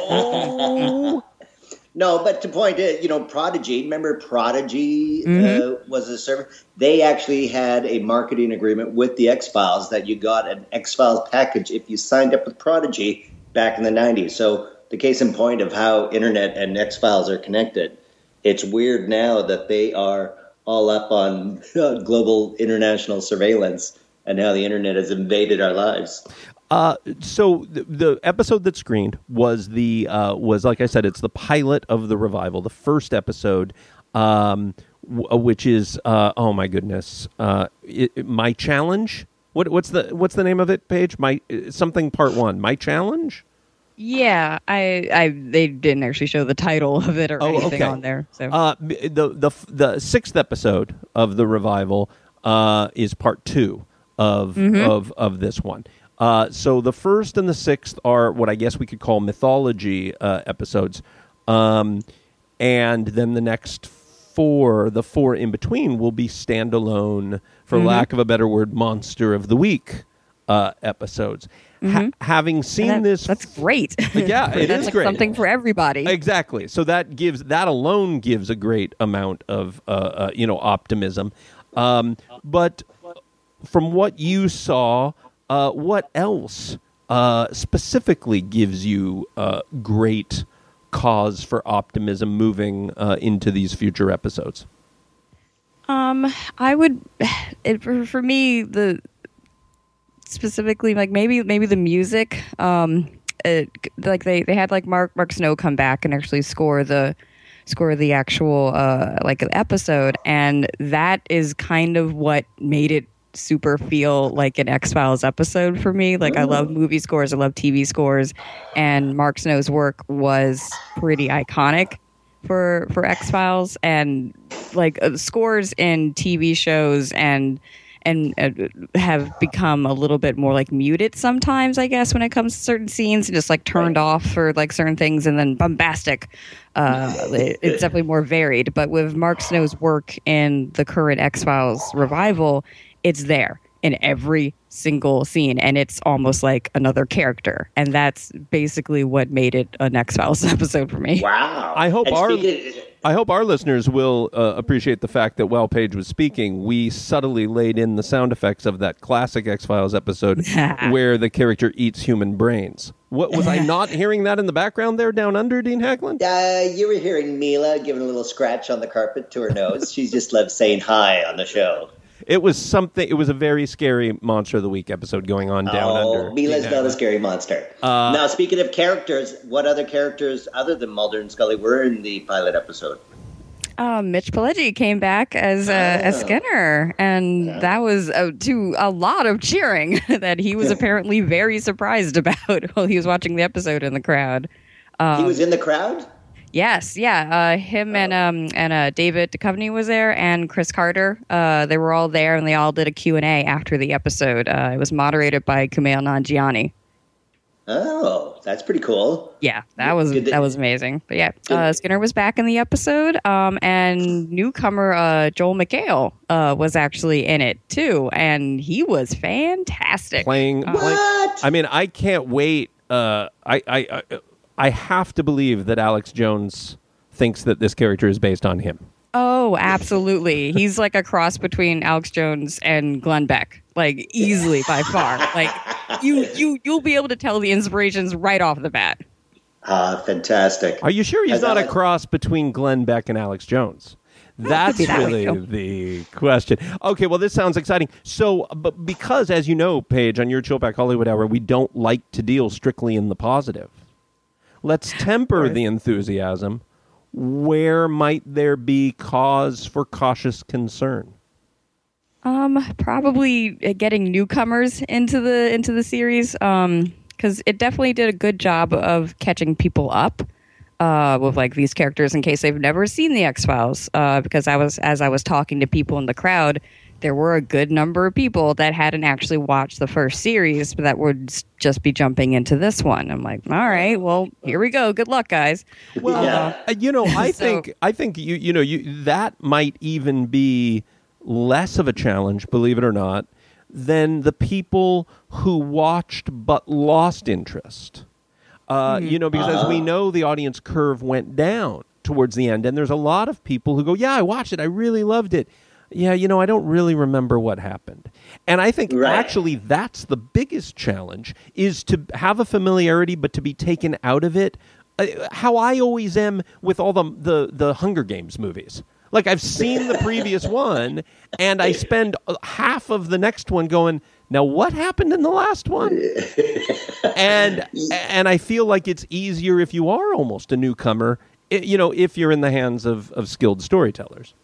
Oh, No, but to point it, you know, Prodigy, remember Prodigy Mm-hmm. uh, was a service? They actually had a marketing agreement with the X-Files that you got an X-Files package if you signed up with Prodigy back in the nineties. So the case in point of how Internet and X-Files are connected, it's weird now that they are all up on uh, global international surveillance and how the Internet has invaded our lives. Uh, so the, the episode that screened was the uh, was like I said, it's the pilot of the revival, the first episode, um, w- which is uh, oh my goodness, uh, it, it- my challenge. What what's the what's the name of it, Paige? My uh, something part one. My challenge. Yeah, I, I, they didn't actually show the title of it or Oh, anything okay. on there. So Uh, the the the sixth episode of the revival uh, is part two of of of this one. Uh, so the first and the sixth are what I guess we could call mythology uh, episodes, um, and then the next four, the four in between, will be standalone, for lack of a better word, monster of the week uh, episodes. Ha- having seen that- this, that's great. Yeah, it that's is like great. something for everybody. Exactly. So that gives that alone gives a great amount of uh, uh, you know optimism. Um, but from what you saw, uh, what else uh, specifically gives you uh, great cause for optimism moving uh, into these future episodes? Um, I would, it, for, for me, the specifically like maybe maybe the music. Um, it, like they they had like Mark Mark Snow come back and actually score the score the actual uh like an episode, and that is kind of what made it super feel like an X-Files episode for me. Like I love movie scores, I love T V scores, and Mark Snow's work was pretty iconic for for X-Files, and like uh, scores in T V shows and and uh, have become a little bit more like muted sometimes, I guess, when it comes to certain scenes, and just like turned off for like certain things, and then bombastic. Uh, it- it's definitely more varied. But with Mark Snow's work in the current X-Files revival, it's there in every single scene, and it's almost like another character. And that's basically what made it an X-Files episode for me. Wow. I hope And our speaking- I hope our listeners will uh, appreciate the fact that while Paige was speaking, we subtly laid in the sound effects of that classic X-Files episode where the character eats human brains. What was I not hearing that in the background there down under, Dean Haglund? Uh, you were hearing Mila giving a little scratch on the carpet to her nose. She just loves saying hi on the show. It was something. It was a very scary Monster of the Week episode going on down oh, under. Mila's Dean not a Haglund. scary monster. Uh, now, speaking of characters, what other characters other than Mulder and Scully were in the pilot episode? Uh, Mitch Pileggi came back as uh, as Oh. Skinner, and that was uh, to a lot of cheering that he was apparently very surprised about while he was watching the episode in the crowd. Um, he was in the crowd? Yes, yeah, uh, him and um and uh, David Duchovny was there, and Chris Carter. Uh, they were all there, and they all did a Q and A after the episode. Uh, it was moderated by Kumail Nanjiani. Oh, that's pretty cool. Yeah, that was Did they- that was amazing. But yeah, uh, Skinner was back in the episode, um, and newcomer uh, Joel McHale uh, was actually in it too, and he was fantastic. Playing, Uh, playing What? I mean, I can't wait. Uh, I, I, I, I have to believe that Alex Jones thinks that this character is based on him. Oh, absolutely. He's like a cross between Alex Jones and Glenn Beck, like easily by far. Like you, you, you'll be able to tell the inspirations right off the bat. Ah, fantastic. Are you sure he's As not a Alex- cross between Glenn Beck and Alex Jones? That's be that way, really too. the question. Okay, well, this sounds exciting. So, but because, as you know, Paige, on your Chillback Hollywood Hour, we don't like to deal strictly in the positive. Let's temper the enthusiasm. Where might there be cause for cautious concern? Um, probably getting newcomers into the into the series. Um, because it definitely did a good job of catching people up. Uh, with like these characters in case they've never seen the X-Files. Uh, because I was as I was talking to people in the crowd, there were a good number of people that hadn't actually watched the first series, but that would s- just be jumping into this one. I'm like, all right, well, here we go. Good luck, guys. Well, Yeah. uh, you know, I So- think I think you you know you that might even be less of a challenge, believe it or not, than the people who watched but lost interest. Uh, You know, because as we know, the audience curve went down towards the end, and there's a lot of people who go, "Yeah, I watched it. I really loved it." Yeah, you know, I don't really remember what happened. And I think Right. actually that's the biggest challenge, is to have a familiarity, but to be taken out of it. Uh, how I always am with all the, the, the Hunger Games movies. Like, I've seen the previous one, and I spend uh, half of the next one going, now what happened in the last one? and and I feel like it's easier if you are almost a newcomer, i- you know, if you're in the hands of, of skilled storytellers.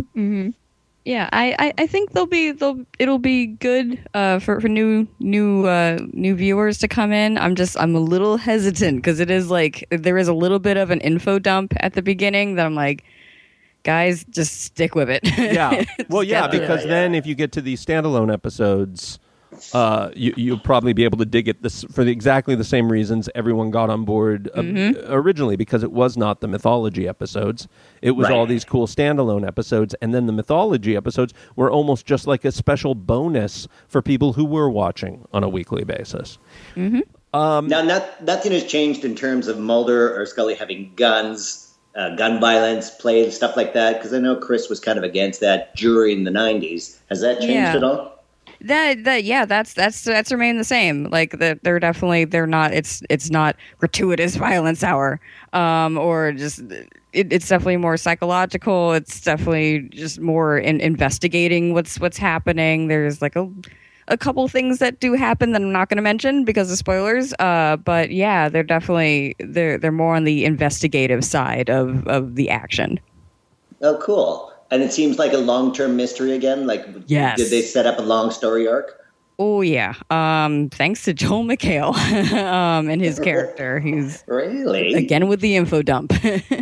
Yeah, I, I, I think they'll be they'll it'll be good uh, for for new new uh, new viewers to come in. I'm just I'm a little hesitant because it is like there is a little bit of an info dump at the beginning that I'm like, guys, just stick with it. Yeah. Well, yeah, Just get because Yeah, then if you get to these standalone episodes, uh, you, you'll probably be able to dig it this, for the, exactly the same reasons everyone got on board uh, originally, because it was not the mythology episodes. It was Right. all these cool standalone episodes, and then the mythology episodes were almost just like a special bonus for people who were watching on a weekly basis. now, not, nothing has changed in terms of Mulder or Scully having guns, uh, gun violence, play, stuff like that, because I know Chris was kind of against that during the nineties. Has that changed Yeah. at all? That that yeah, that's that's that's remained the same. Like they're, they're definitely they're not. It's it's not gratuitous violence hour, um, or just it, it's definitely more psychological. It's definitely just more in investigating what's what's happening. There's like a a couple things that do happen that I'm not going to mention because of spoilers. Uh, but yeah, they're definitely they're they're more on the investigative side of of the action. Oh, cool. And it seems like a long-term mystery again? Like, Yes. did they set up a long story arc? Oh yeah. Um, thanks to Joel McHale um, and his character. He's Really? again with the info dump.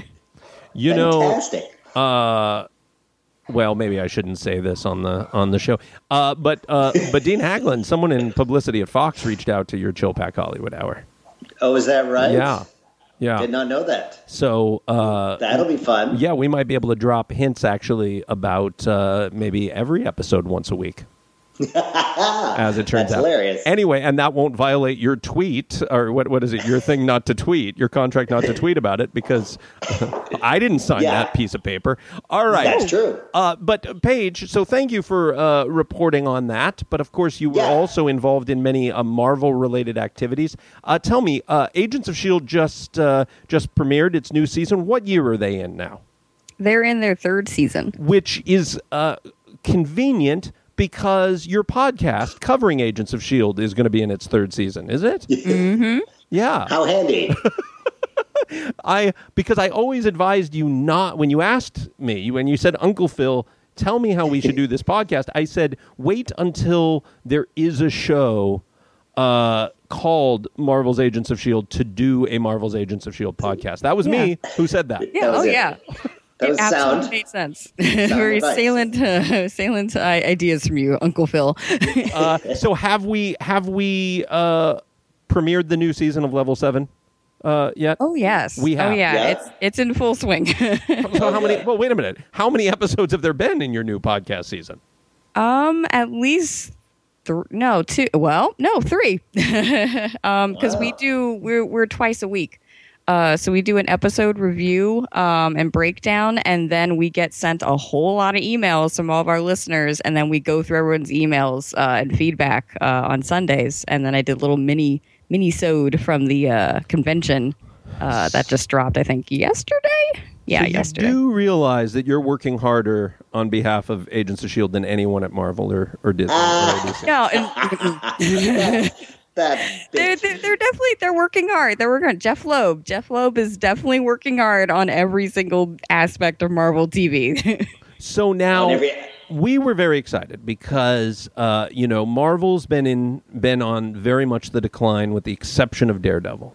You know, Fantastic. uh, well, maybe I shouldn't say this on the on the show, uh, but uh, but Dean Haglund, someone in publicity at Fox, reached out to your Chill Pack Hollywood Hour. Oh, is that right? Yeah, yeah. Did not know that. So uh, That'll be fun. yeah, we might be able to drop hints actually about uh, maybe every episode once a week. As it turns That's out. hilarious. Anyway, and that won't violate your tweet, or what? What is it? Your thing not to tweet, your contract not to tweet about it, because I didn't sign Yeah. that piece of paper. All right. That's true. Uh, but Paige, so thank you for uh, reporting on that. But of course, you were Yeah. also involved in many uh, Marvel-related activities. Uh, tell me, uh, Agents of S H I E L D just uh, just premiered its new season. What year are they in now? They're in their third season. Which is uh, convenient, because your podcast covering Agents of S H I E L D is going to be in its third season, is it? Mm-hmm. Yeah. How handy. I because I always advised you not, when you asked me, when you said, Uncle Phil, tell me how we should do this podcast, I said, wait until there is a show uh, called Marvel's Agents of S H I E L D to do a Marvel's Agents of S H I E L D podcast. That was me who said that. Yeah. was Oh it. yeah. That was Absolutely sound. made sense. Very advice. salient, uh, salient uh, ideas from you, Uncle Phil. Uh, so have we have we uh, premiered the new season of Level Seven uh, yet? Oh yes, We have. Oh yeah, Yeah. it's it's in full swing. So how many? Well, wait a minute. How many episodes have there been in your new podcast season? um, at least th- no two. Well, no three. um, because we Wow. do we're we're twice a week. Uh, so we do an episode review um, and breakdown, and then we get sent a whole lot of emails from all of our listeners, and then we go through everyone's emails uh, and feedback uh, on Sundays. And then I did a little mini mini-sode from the uh, convention uh, that just dropped, I think, yesterday. Yeah, So you yesterday. do realize that you're working harder on behalf of Agents of S H I E L D than anyone at Marvel or, or Disney. Ah. or D C. No, and, That they're, bitch. they're, they're definitely they're working hard. They're working hard. Jeff Loeb. Jeff Loeb is definitely working hard on every single aspect of Marvel T V. So now On every- we were very excited because uh, you know Marvel's been in been on very much the decline, with the exception of Daredevil,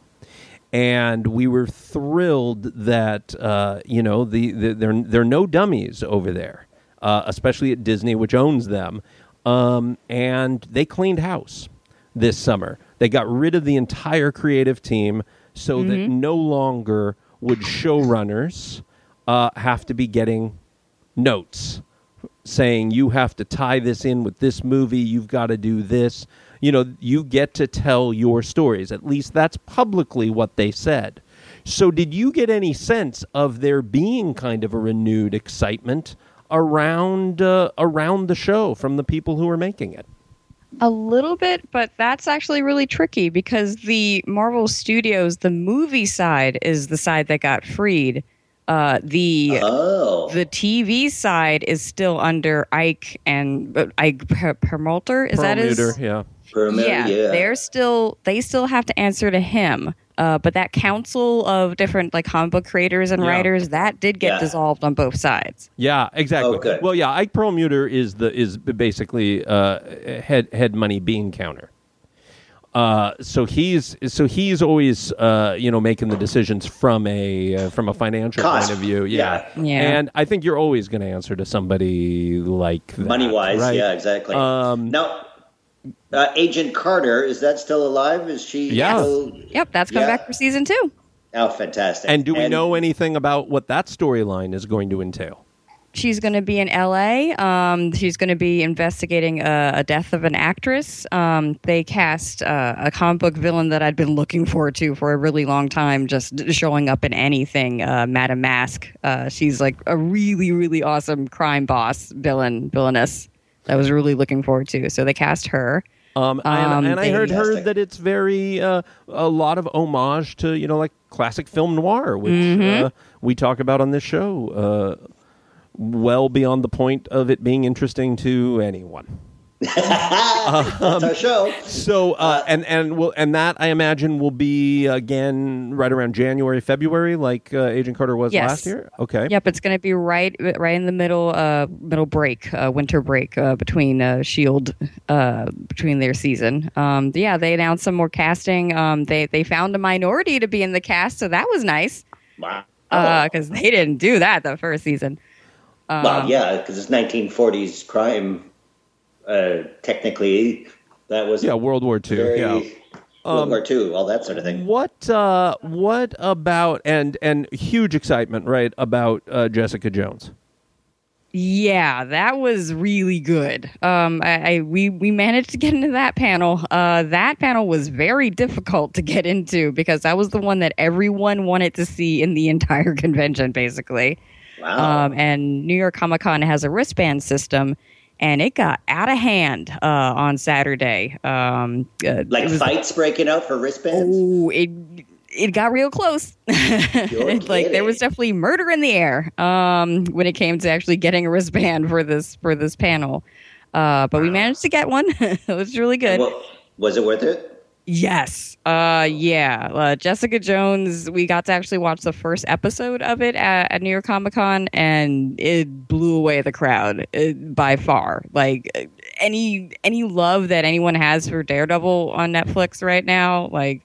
and we were thrilled that uh, you know the, the they're they're no dummies over there, uh, especially at Disney, which owns them, um, and they cleaned house this summer. They got rid of the entire creative team so that no longer would showrunners uh, have to be getting notes saying you have to tie this in with this movie, you've got to do this. You know, you get to tell your stories. At least that's publicly what they said. So did you get any sense of there being kind of a renewed excitement around uh, around the show from the people who are making it? A little bit, but that's actually really tricky because the Marvel Studios, the movie side, is the side that got freed. Uh, the Oh. the T V side is still under Ike and uh, Ike Per- Perlmutter. Is that his? Perlmutter, yeah. Perlmutter, Yeah, yeah. they're still they still have to answer to him. Uh, but that council of different like comic book creators and Yeah. writers that did get Yeah. dissolved on both sides. Yeah, exactly. Oh, good. Well, yeah, Ike Perlmutter is the is basically uh, head head money bean counter. Uh, so he's so he's always uh, you know making the decisions from a uh, from a financial Cost. point of view. Yeah, Yeah. Yeah. And I think you're always going to answer to somebody like that, Money wise, right? yeah, exactly. Um, now, uh, Agent Carter, is that still alive? Is she Yeah. still? Yep, that's coming Yeah. back for season two. Oh, fantastic. And do we know anything about what that storyline is going to entail? She's going to be in L A. Um, she's going to be investigating a, a death of an actress. Um, they cast uh, a comic book villain that I'd been looking forward to for a really long time, just showing up in anything. Uh, Madame Mask. Uh, she's like a really, really awesome crime boss villain, villainess that I was really looking forward to. So they cast her. Um, and, Um, and I heard Fantastic. heard that it's very uh, a lot of homage to you know like classic film noir, which Mm-hmm. uh, we talk about on this show. Uh, well beyond the point of it being interesting to anyone. That's our show. So uh, and and will and that I imagine will be again right around January, February, like uh, Agent Carter was Yes. last year. Okay. Yep, it's going to be right, right in the middle, uh, middle break, uh, winter break uh, between uh, Shield, uh, between their season. Um, yeah, they announced some more casting. Um, they they found a minority to be in the cast, so that was nice Wow. because they didn't do that the first season. well, yeah, because it's nineteen forties crime. Uh, technically, that was Yeah, World War Two. very Yeah. World War Two, all that sort of thing. What uh, what about and and huge excitement, right, about uh, Jessica Jones? Yeah, that was really good. Um, I, I we we managed to get into that panel. Uh, that panel was very difficult to get into because that was the one that everyone wanted to see in the entire convention, basically. Wow. Um, and New York Comic Con has a wristband system, and it got out of hand uh, on Saturday. Um, uh, like it was- fights breaking out for wristbands? Oh, it it got real close. like there kidding. was definitely murder in the air um, when it came to actually getting a wristband for this for this panel. Uh, but we managed to get one. It was really good. Well, was it worth it? Yes. Uh, yeah. Uh, Jessica Jones, we got to actually watch the first episode of it at, at New York Comic Con, and it blew away the crowd uh, by far. Like uh, any any love that anyone has for Daredevil on Netflix right now, like,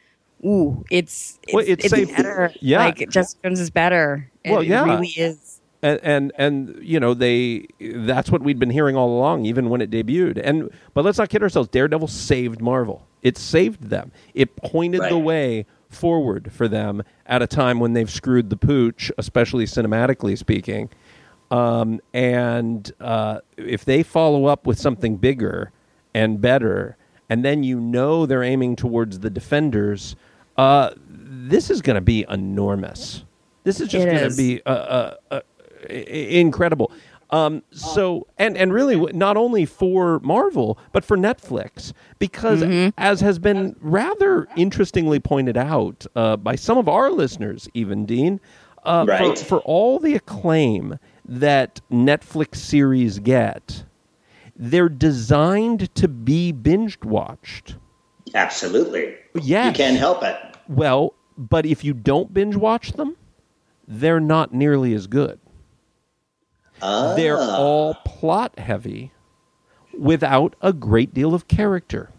ooh, it's it's, Well, it's it's safe- better. yeah. Like Jessica Jones is better. It, Well, yeah. it really is. And, and and you know they that's what we'd been hearing all along, even when it debuted. And but let's not kid ourselves. Daredevil saved Marvel. It saved them. It pointed Right. the way forward for them at a time when they've screwed the pooch, especially cinematically speaking. Um, and uh, if they follow up with something bigger and better, and then you know they're aiming towards the Defenders, uh, this is going to be enormous. This is just It going to is. be uh, uh, uh, i- incredible. Um, so, and, and really, w- not only for Marvel, but for Netflix, because as has been rather interestingly pointed out uh, by some of our listeners, even, Dean, uh, Right. for, for all the acclaim that Netflix series get, they're designed to be binged watched. Absolutely. Yes. You can't help it. Well, but if you don't binge watch them, they're not nearly as good. Ah. They're all plot heavy without a great deal of character.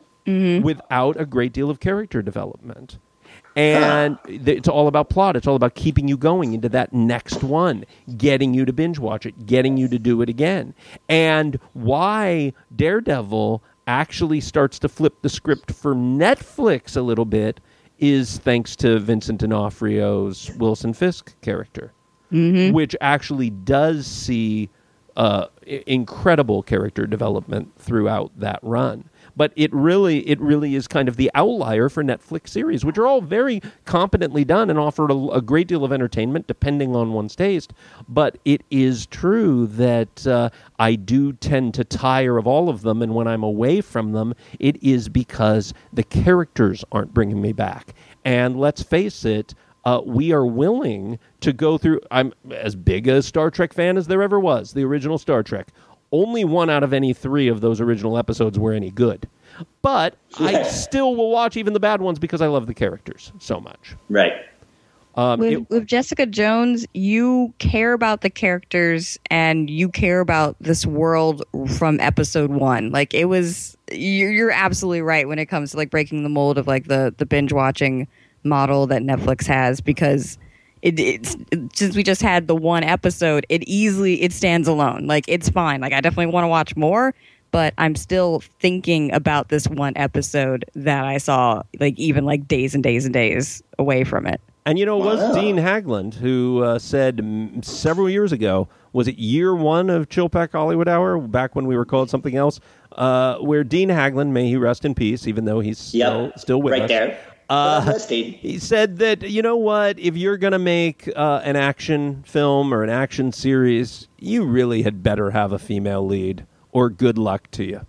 Without a great deal of character development. And th- it's all about plot. It's all about keeping you going into that next one, getting you to binge watch it, getting you to do it again. And why Daredevil actually starts to flip the script for Netflix a little bit is thanks to Vincent D'Onofrio's Wilson Fisk character, which actually does see uh, I- incredible character development throughout that run. But it really, it really is kind of the outlier for Netflix series, which are all very competently done and offer a, a great deal of entertainment, depending on one's taste. But it is true that uh, I do tend to tire of all of them, and when I'm away from them, it is because the characters aren't bringing me back. And let's face it, uh, we are willing to go through. I'm as big a Star Trek fan as there ever was, the original Star Trek. Only one out of any three of those original episodes were any good. But I still will watch even the bad ones because I love the characters so much. Right. Um, With, it- with Jessica Jones, you care about the characters and you care about this world from episode one. Like it was, you're, you're absolutely right when it comes to like breaking the mold of like the the binge watching model that Netflix has, because it, it's since we just had the one episode, it easily it stands alone. Like it's fine. Like I definitely want to watch more, but I'm still thinking about this one episode that I saw, like even like days and days and days away from it. And you know, it was Wow. Dean Hagland who uh, said mm, several years ago, was it year one of Chillpack Hollywood Hour, back when we were called something else, uh, where Dean Hagland, may he rest in peace, even though he's still, Yep. still with right us. there. Uh, Well, listed. He said that, you know what, if you're going to make uh, an action film or an action series, you really had better have a female lead, or good luck to you.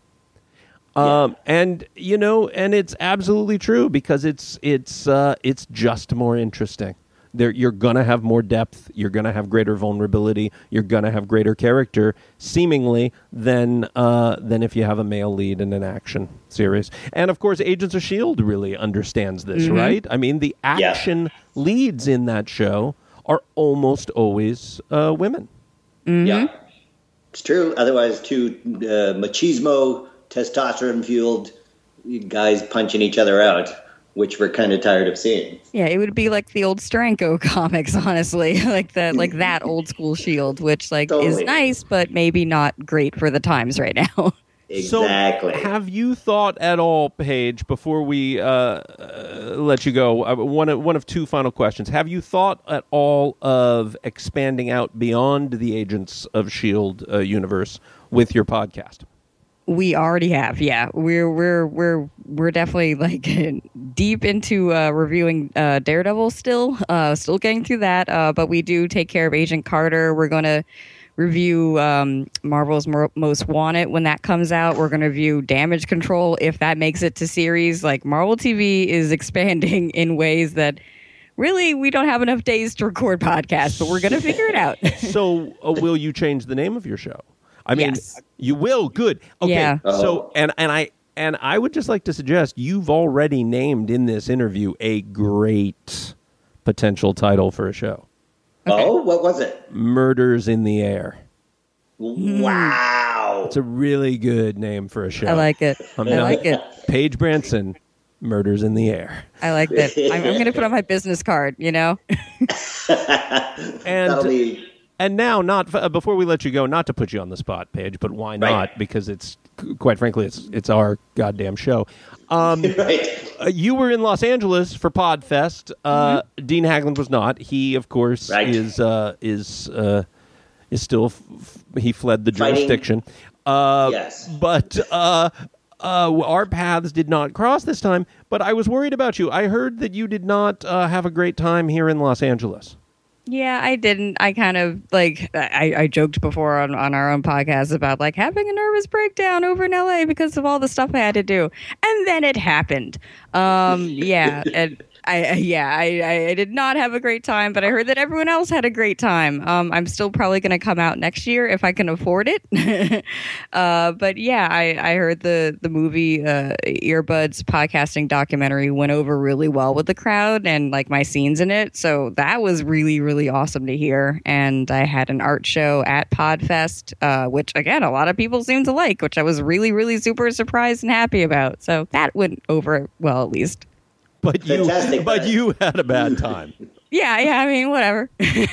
Um, and you know, and it's absolutely true, because it's it's uh, it's just more interesting. There, you're gonna have more depth. You're gonna have greater vulnerability. You're gonna have greater character, seemingly, than uh, than if you have a male lead in an action series. And of course, Agents of S H I E L D really understands this, right? I mean, the action leads in that show are almost always uh, women. Yeah. It's true. Otherwise, two uh, machismo, testosterone fueled guys punching each other out, which we're kind of tired of seeing. Yeah, it would be like the old Steranko comics, honestly, like that, like that old school Shield, which like is Totally. nice, but maybe not great for the times right now. Exactly. So, have you thought at all, Paige, before we uh, uh, let you go, uh, one of, one of two final questions. Have you thought at all of expanding out beyond the Agents of S H I E L D uh, universe with your podcast? We already have, yeah. We're we're we're we're definitely like deep into uh, reviewing uh, Daredevil still, uh, still getting through that. Uh, but we do take care of Agent Carter. We're going to review um, Marvel's Mo- Most Wanted when that comes out. We're going to review Damage Control if that makes it to series. Like Marvel T V is expanding in ways that really we don't have enough days to record podcasts, but we're going to figure it out. So, uh, will you change the name of your show? I mean, Yes. you will. Good. Okay. Yeah. So, Oh. and and I and I would just like to suggest you've already named in this interview a great potential title for a show: Oh, what was it? Murders in the Air. Wow. It's a really good name for a show. I like it. I'm I not- like it. Paige Branson, Murders in the Air. I like that. I'm, I'm going to put on my business card, you know? And That'll be And now, not uh, before we let you go, not to put you on the spot, Paige, but why not? Right. Because it's, quite frankly, it's it's our goddamn show. Um, right. uh, you were in Los Angeles for Podfest. Uh, Mm-hmm. Dean Hagland was not. He, of course, Right. is uh, is uh, is still f- f- he fled the Fighting. jurisdiction. Uh, Yes. But uh, uh, our paths did not cross this time. But I was worried about you. I heard that you did not uh, have a great time here in Los Angeles. Yeah, I didn't. I kind of like I, I joked before on, on our own podcast about like having a nervous breakdown over in L A because of all the stuff I had to do, and then it happened. Um, yeah, and I yeah I, I did not have a great time, but I heard that everyone else had a great time. Um, I'm still probably going to come out next year if I can afford it. uh, but yeah, I, I heard the the movie uh, Earbuds podcasting documentary went over really well with the crowd and like my scenes in it. So that was really really awesome to hear. And I had an art show at Podfest, uh, which again a lot of people seem to like, which I was really really super surprised and happy about. So that went over well at least. But you, Fantastic, but but- you had a bad time. Yeah, yeah. I mean, whatever.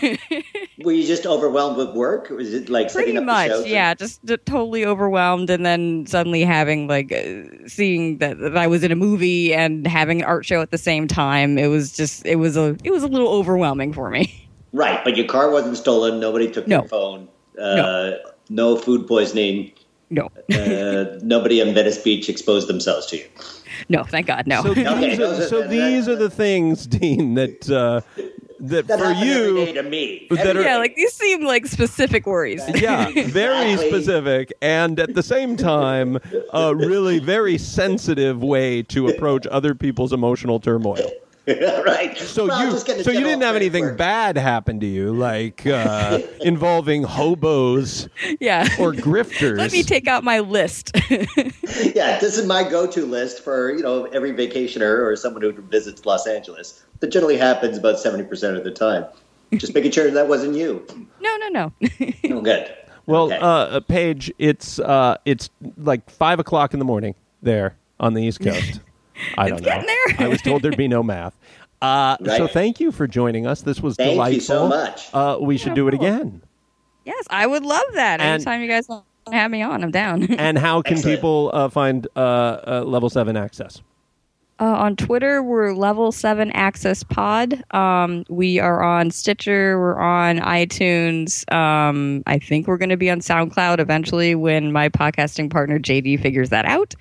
Were you just overwhelmed with work? Or was it like Pretty setting up much, the shows? yeah. Just t- totally overwhelmed, and then suddenly having like uh, seeing that, that I was in a movie and having an art show at the same time. It was just, it was a, it was a little overwhelming for me. Right, but your car wasn't stolen. Nobody took No. your phone. Uh, No. no food poisoning. No, Uh, nobody on Venice Beach exposed themselves to you. no, thank God, no. So these, Okay, are, those are- so that- these that- are the things, Dean, that uh, that, That for happened every day you, to me. that Every are- Yeah, day. like these seem like specific worries. yeah, very Exactly. specific, and at the same time, a really very sensitive way to approach other people's emotional turmoil. right. So Well, you, just getting a so you general didn't have anything framework. bad happen to you, like uh, involving hobos Yeah. or grifters. Let me take out my list. Yeah, this is my go-to list for, you know, every vacationer or someone who visits Los Angeles. That generally happens about seventy percent of the time. Just making sure that wasn't you. no, no, no. Oh, good. Well, Okay. uh, Paige, it's uh, it's like five o'clock in the morning there on the East Coast. I don't It's know. getting there. I was told there'd be no math. Uh, So Right. thank you for joining us. This was Thank delightful. you so much. Uh, we should Yeah, do it cool. again. Yes, I would love that. And- Anytime you guys want to have me on, I'm down. And how can Excellent. people uh, find uh, uh, Level seven access? Uh, on Twitter, we're Level seven Access Pod. Um, we are on Stitcher. We're on iTunes. Um, I think we're going to be on SoundCloud eventually when my podcasting partner J D figures that out.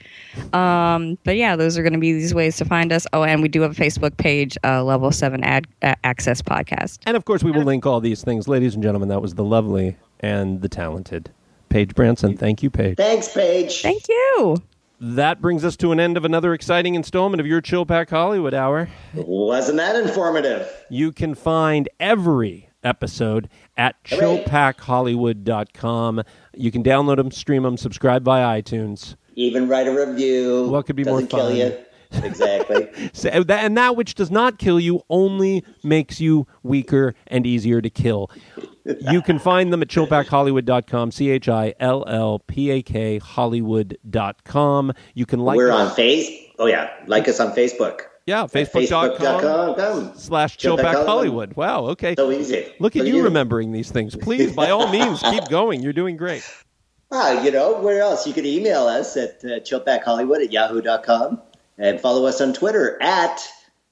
Um, but yeah, those are going to be these ways to find us. Oh, and we do have a Facebook page, uh, Level seven Ad- uh, Access Podcast. And of course, we will link all these things. Ladies and gentlemen, that was the lovely and the talented Paige Branson. Thank you, Paige. Thanks, Paige. Thank you. That brings us to an end of another exciting installment of your Chill Pack Hollywood Hour. Wasn't that informative? You can find every episode at Hooray. chill pack hollywood dot com. You can download them, stream them, subscribe via iTunes. Even write a review. What could be more Doesn't kill fun? you. Exactly. So, uh, that, and that which does not kill you only makes you weaker and easier to kill. You can find them at chill pack hollywood dot com, C H I L L P A K Hollywood dot com. You can like We're us- on Face. Oh, yeah. Like us on Facebook. Yeah, At facebook dot com Facebook.com. slash Chill Chillpack Pack Hollywood. Wow, okay. So easy. Look at Look you, remembering these things. Please, by all means, keep going. You're doing great. Ah, you know, where else? You can email us at uh, chillpackhollywood at yahoo dot com and follow us on Twitter at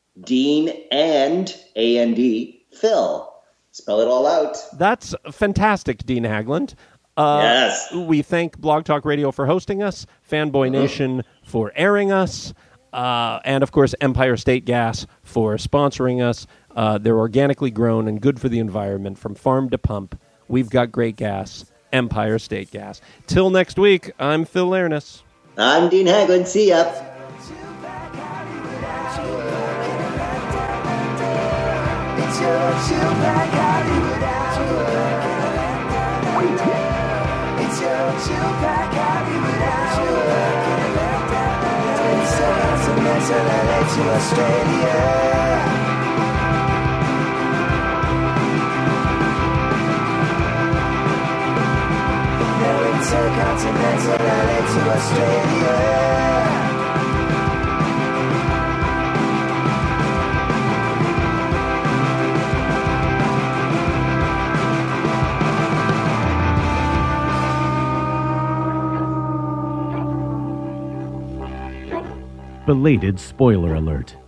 Dean and A N D Phil. Spell it all out. That's fantastic, Dean Hagland. Uh, Yes. We thank Blog Talk Radio for hosting us, Fanboy Nation for airing us, uh, and, of course, Empire State Gas for sponsoring us. Uh, they're organically grown and good for the environment from farm to pump. We've got great gas. Empire State Gas. Till next week, I'm Phil Lairness. I'm Dean Haglund. See ya. It's your Chill Pack Hollywood Hour. It's your Chill Pack Hollywood Hour. It's so continental, L A to Australia. No intercontinental, L A to Australia. belated spoiler alert.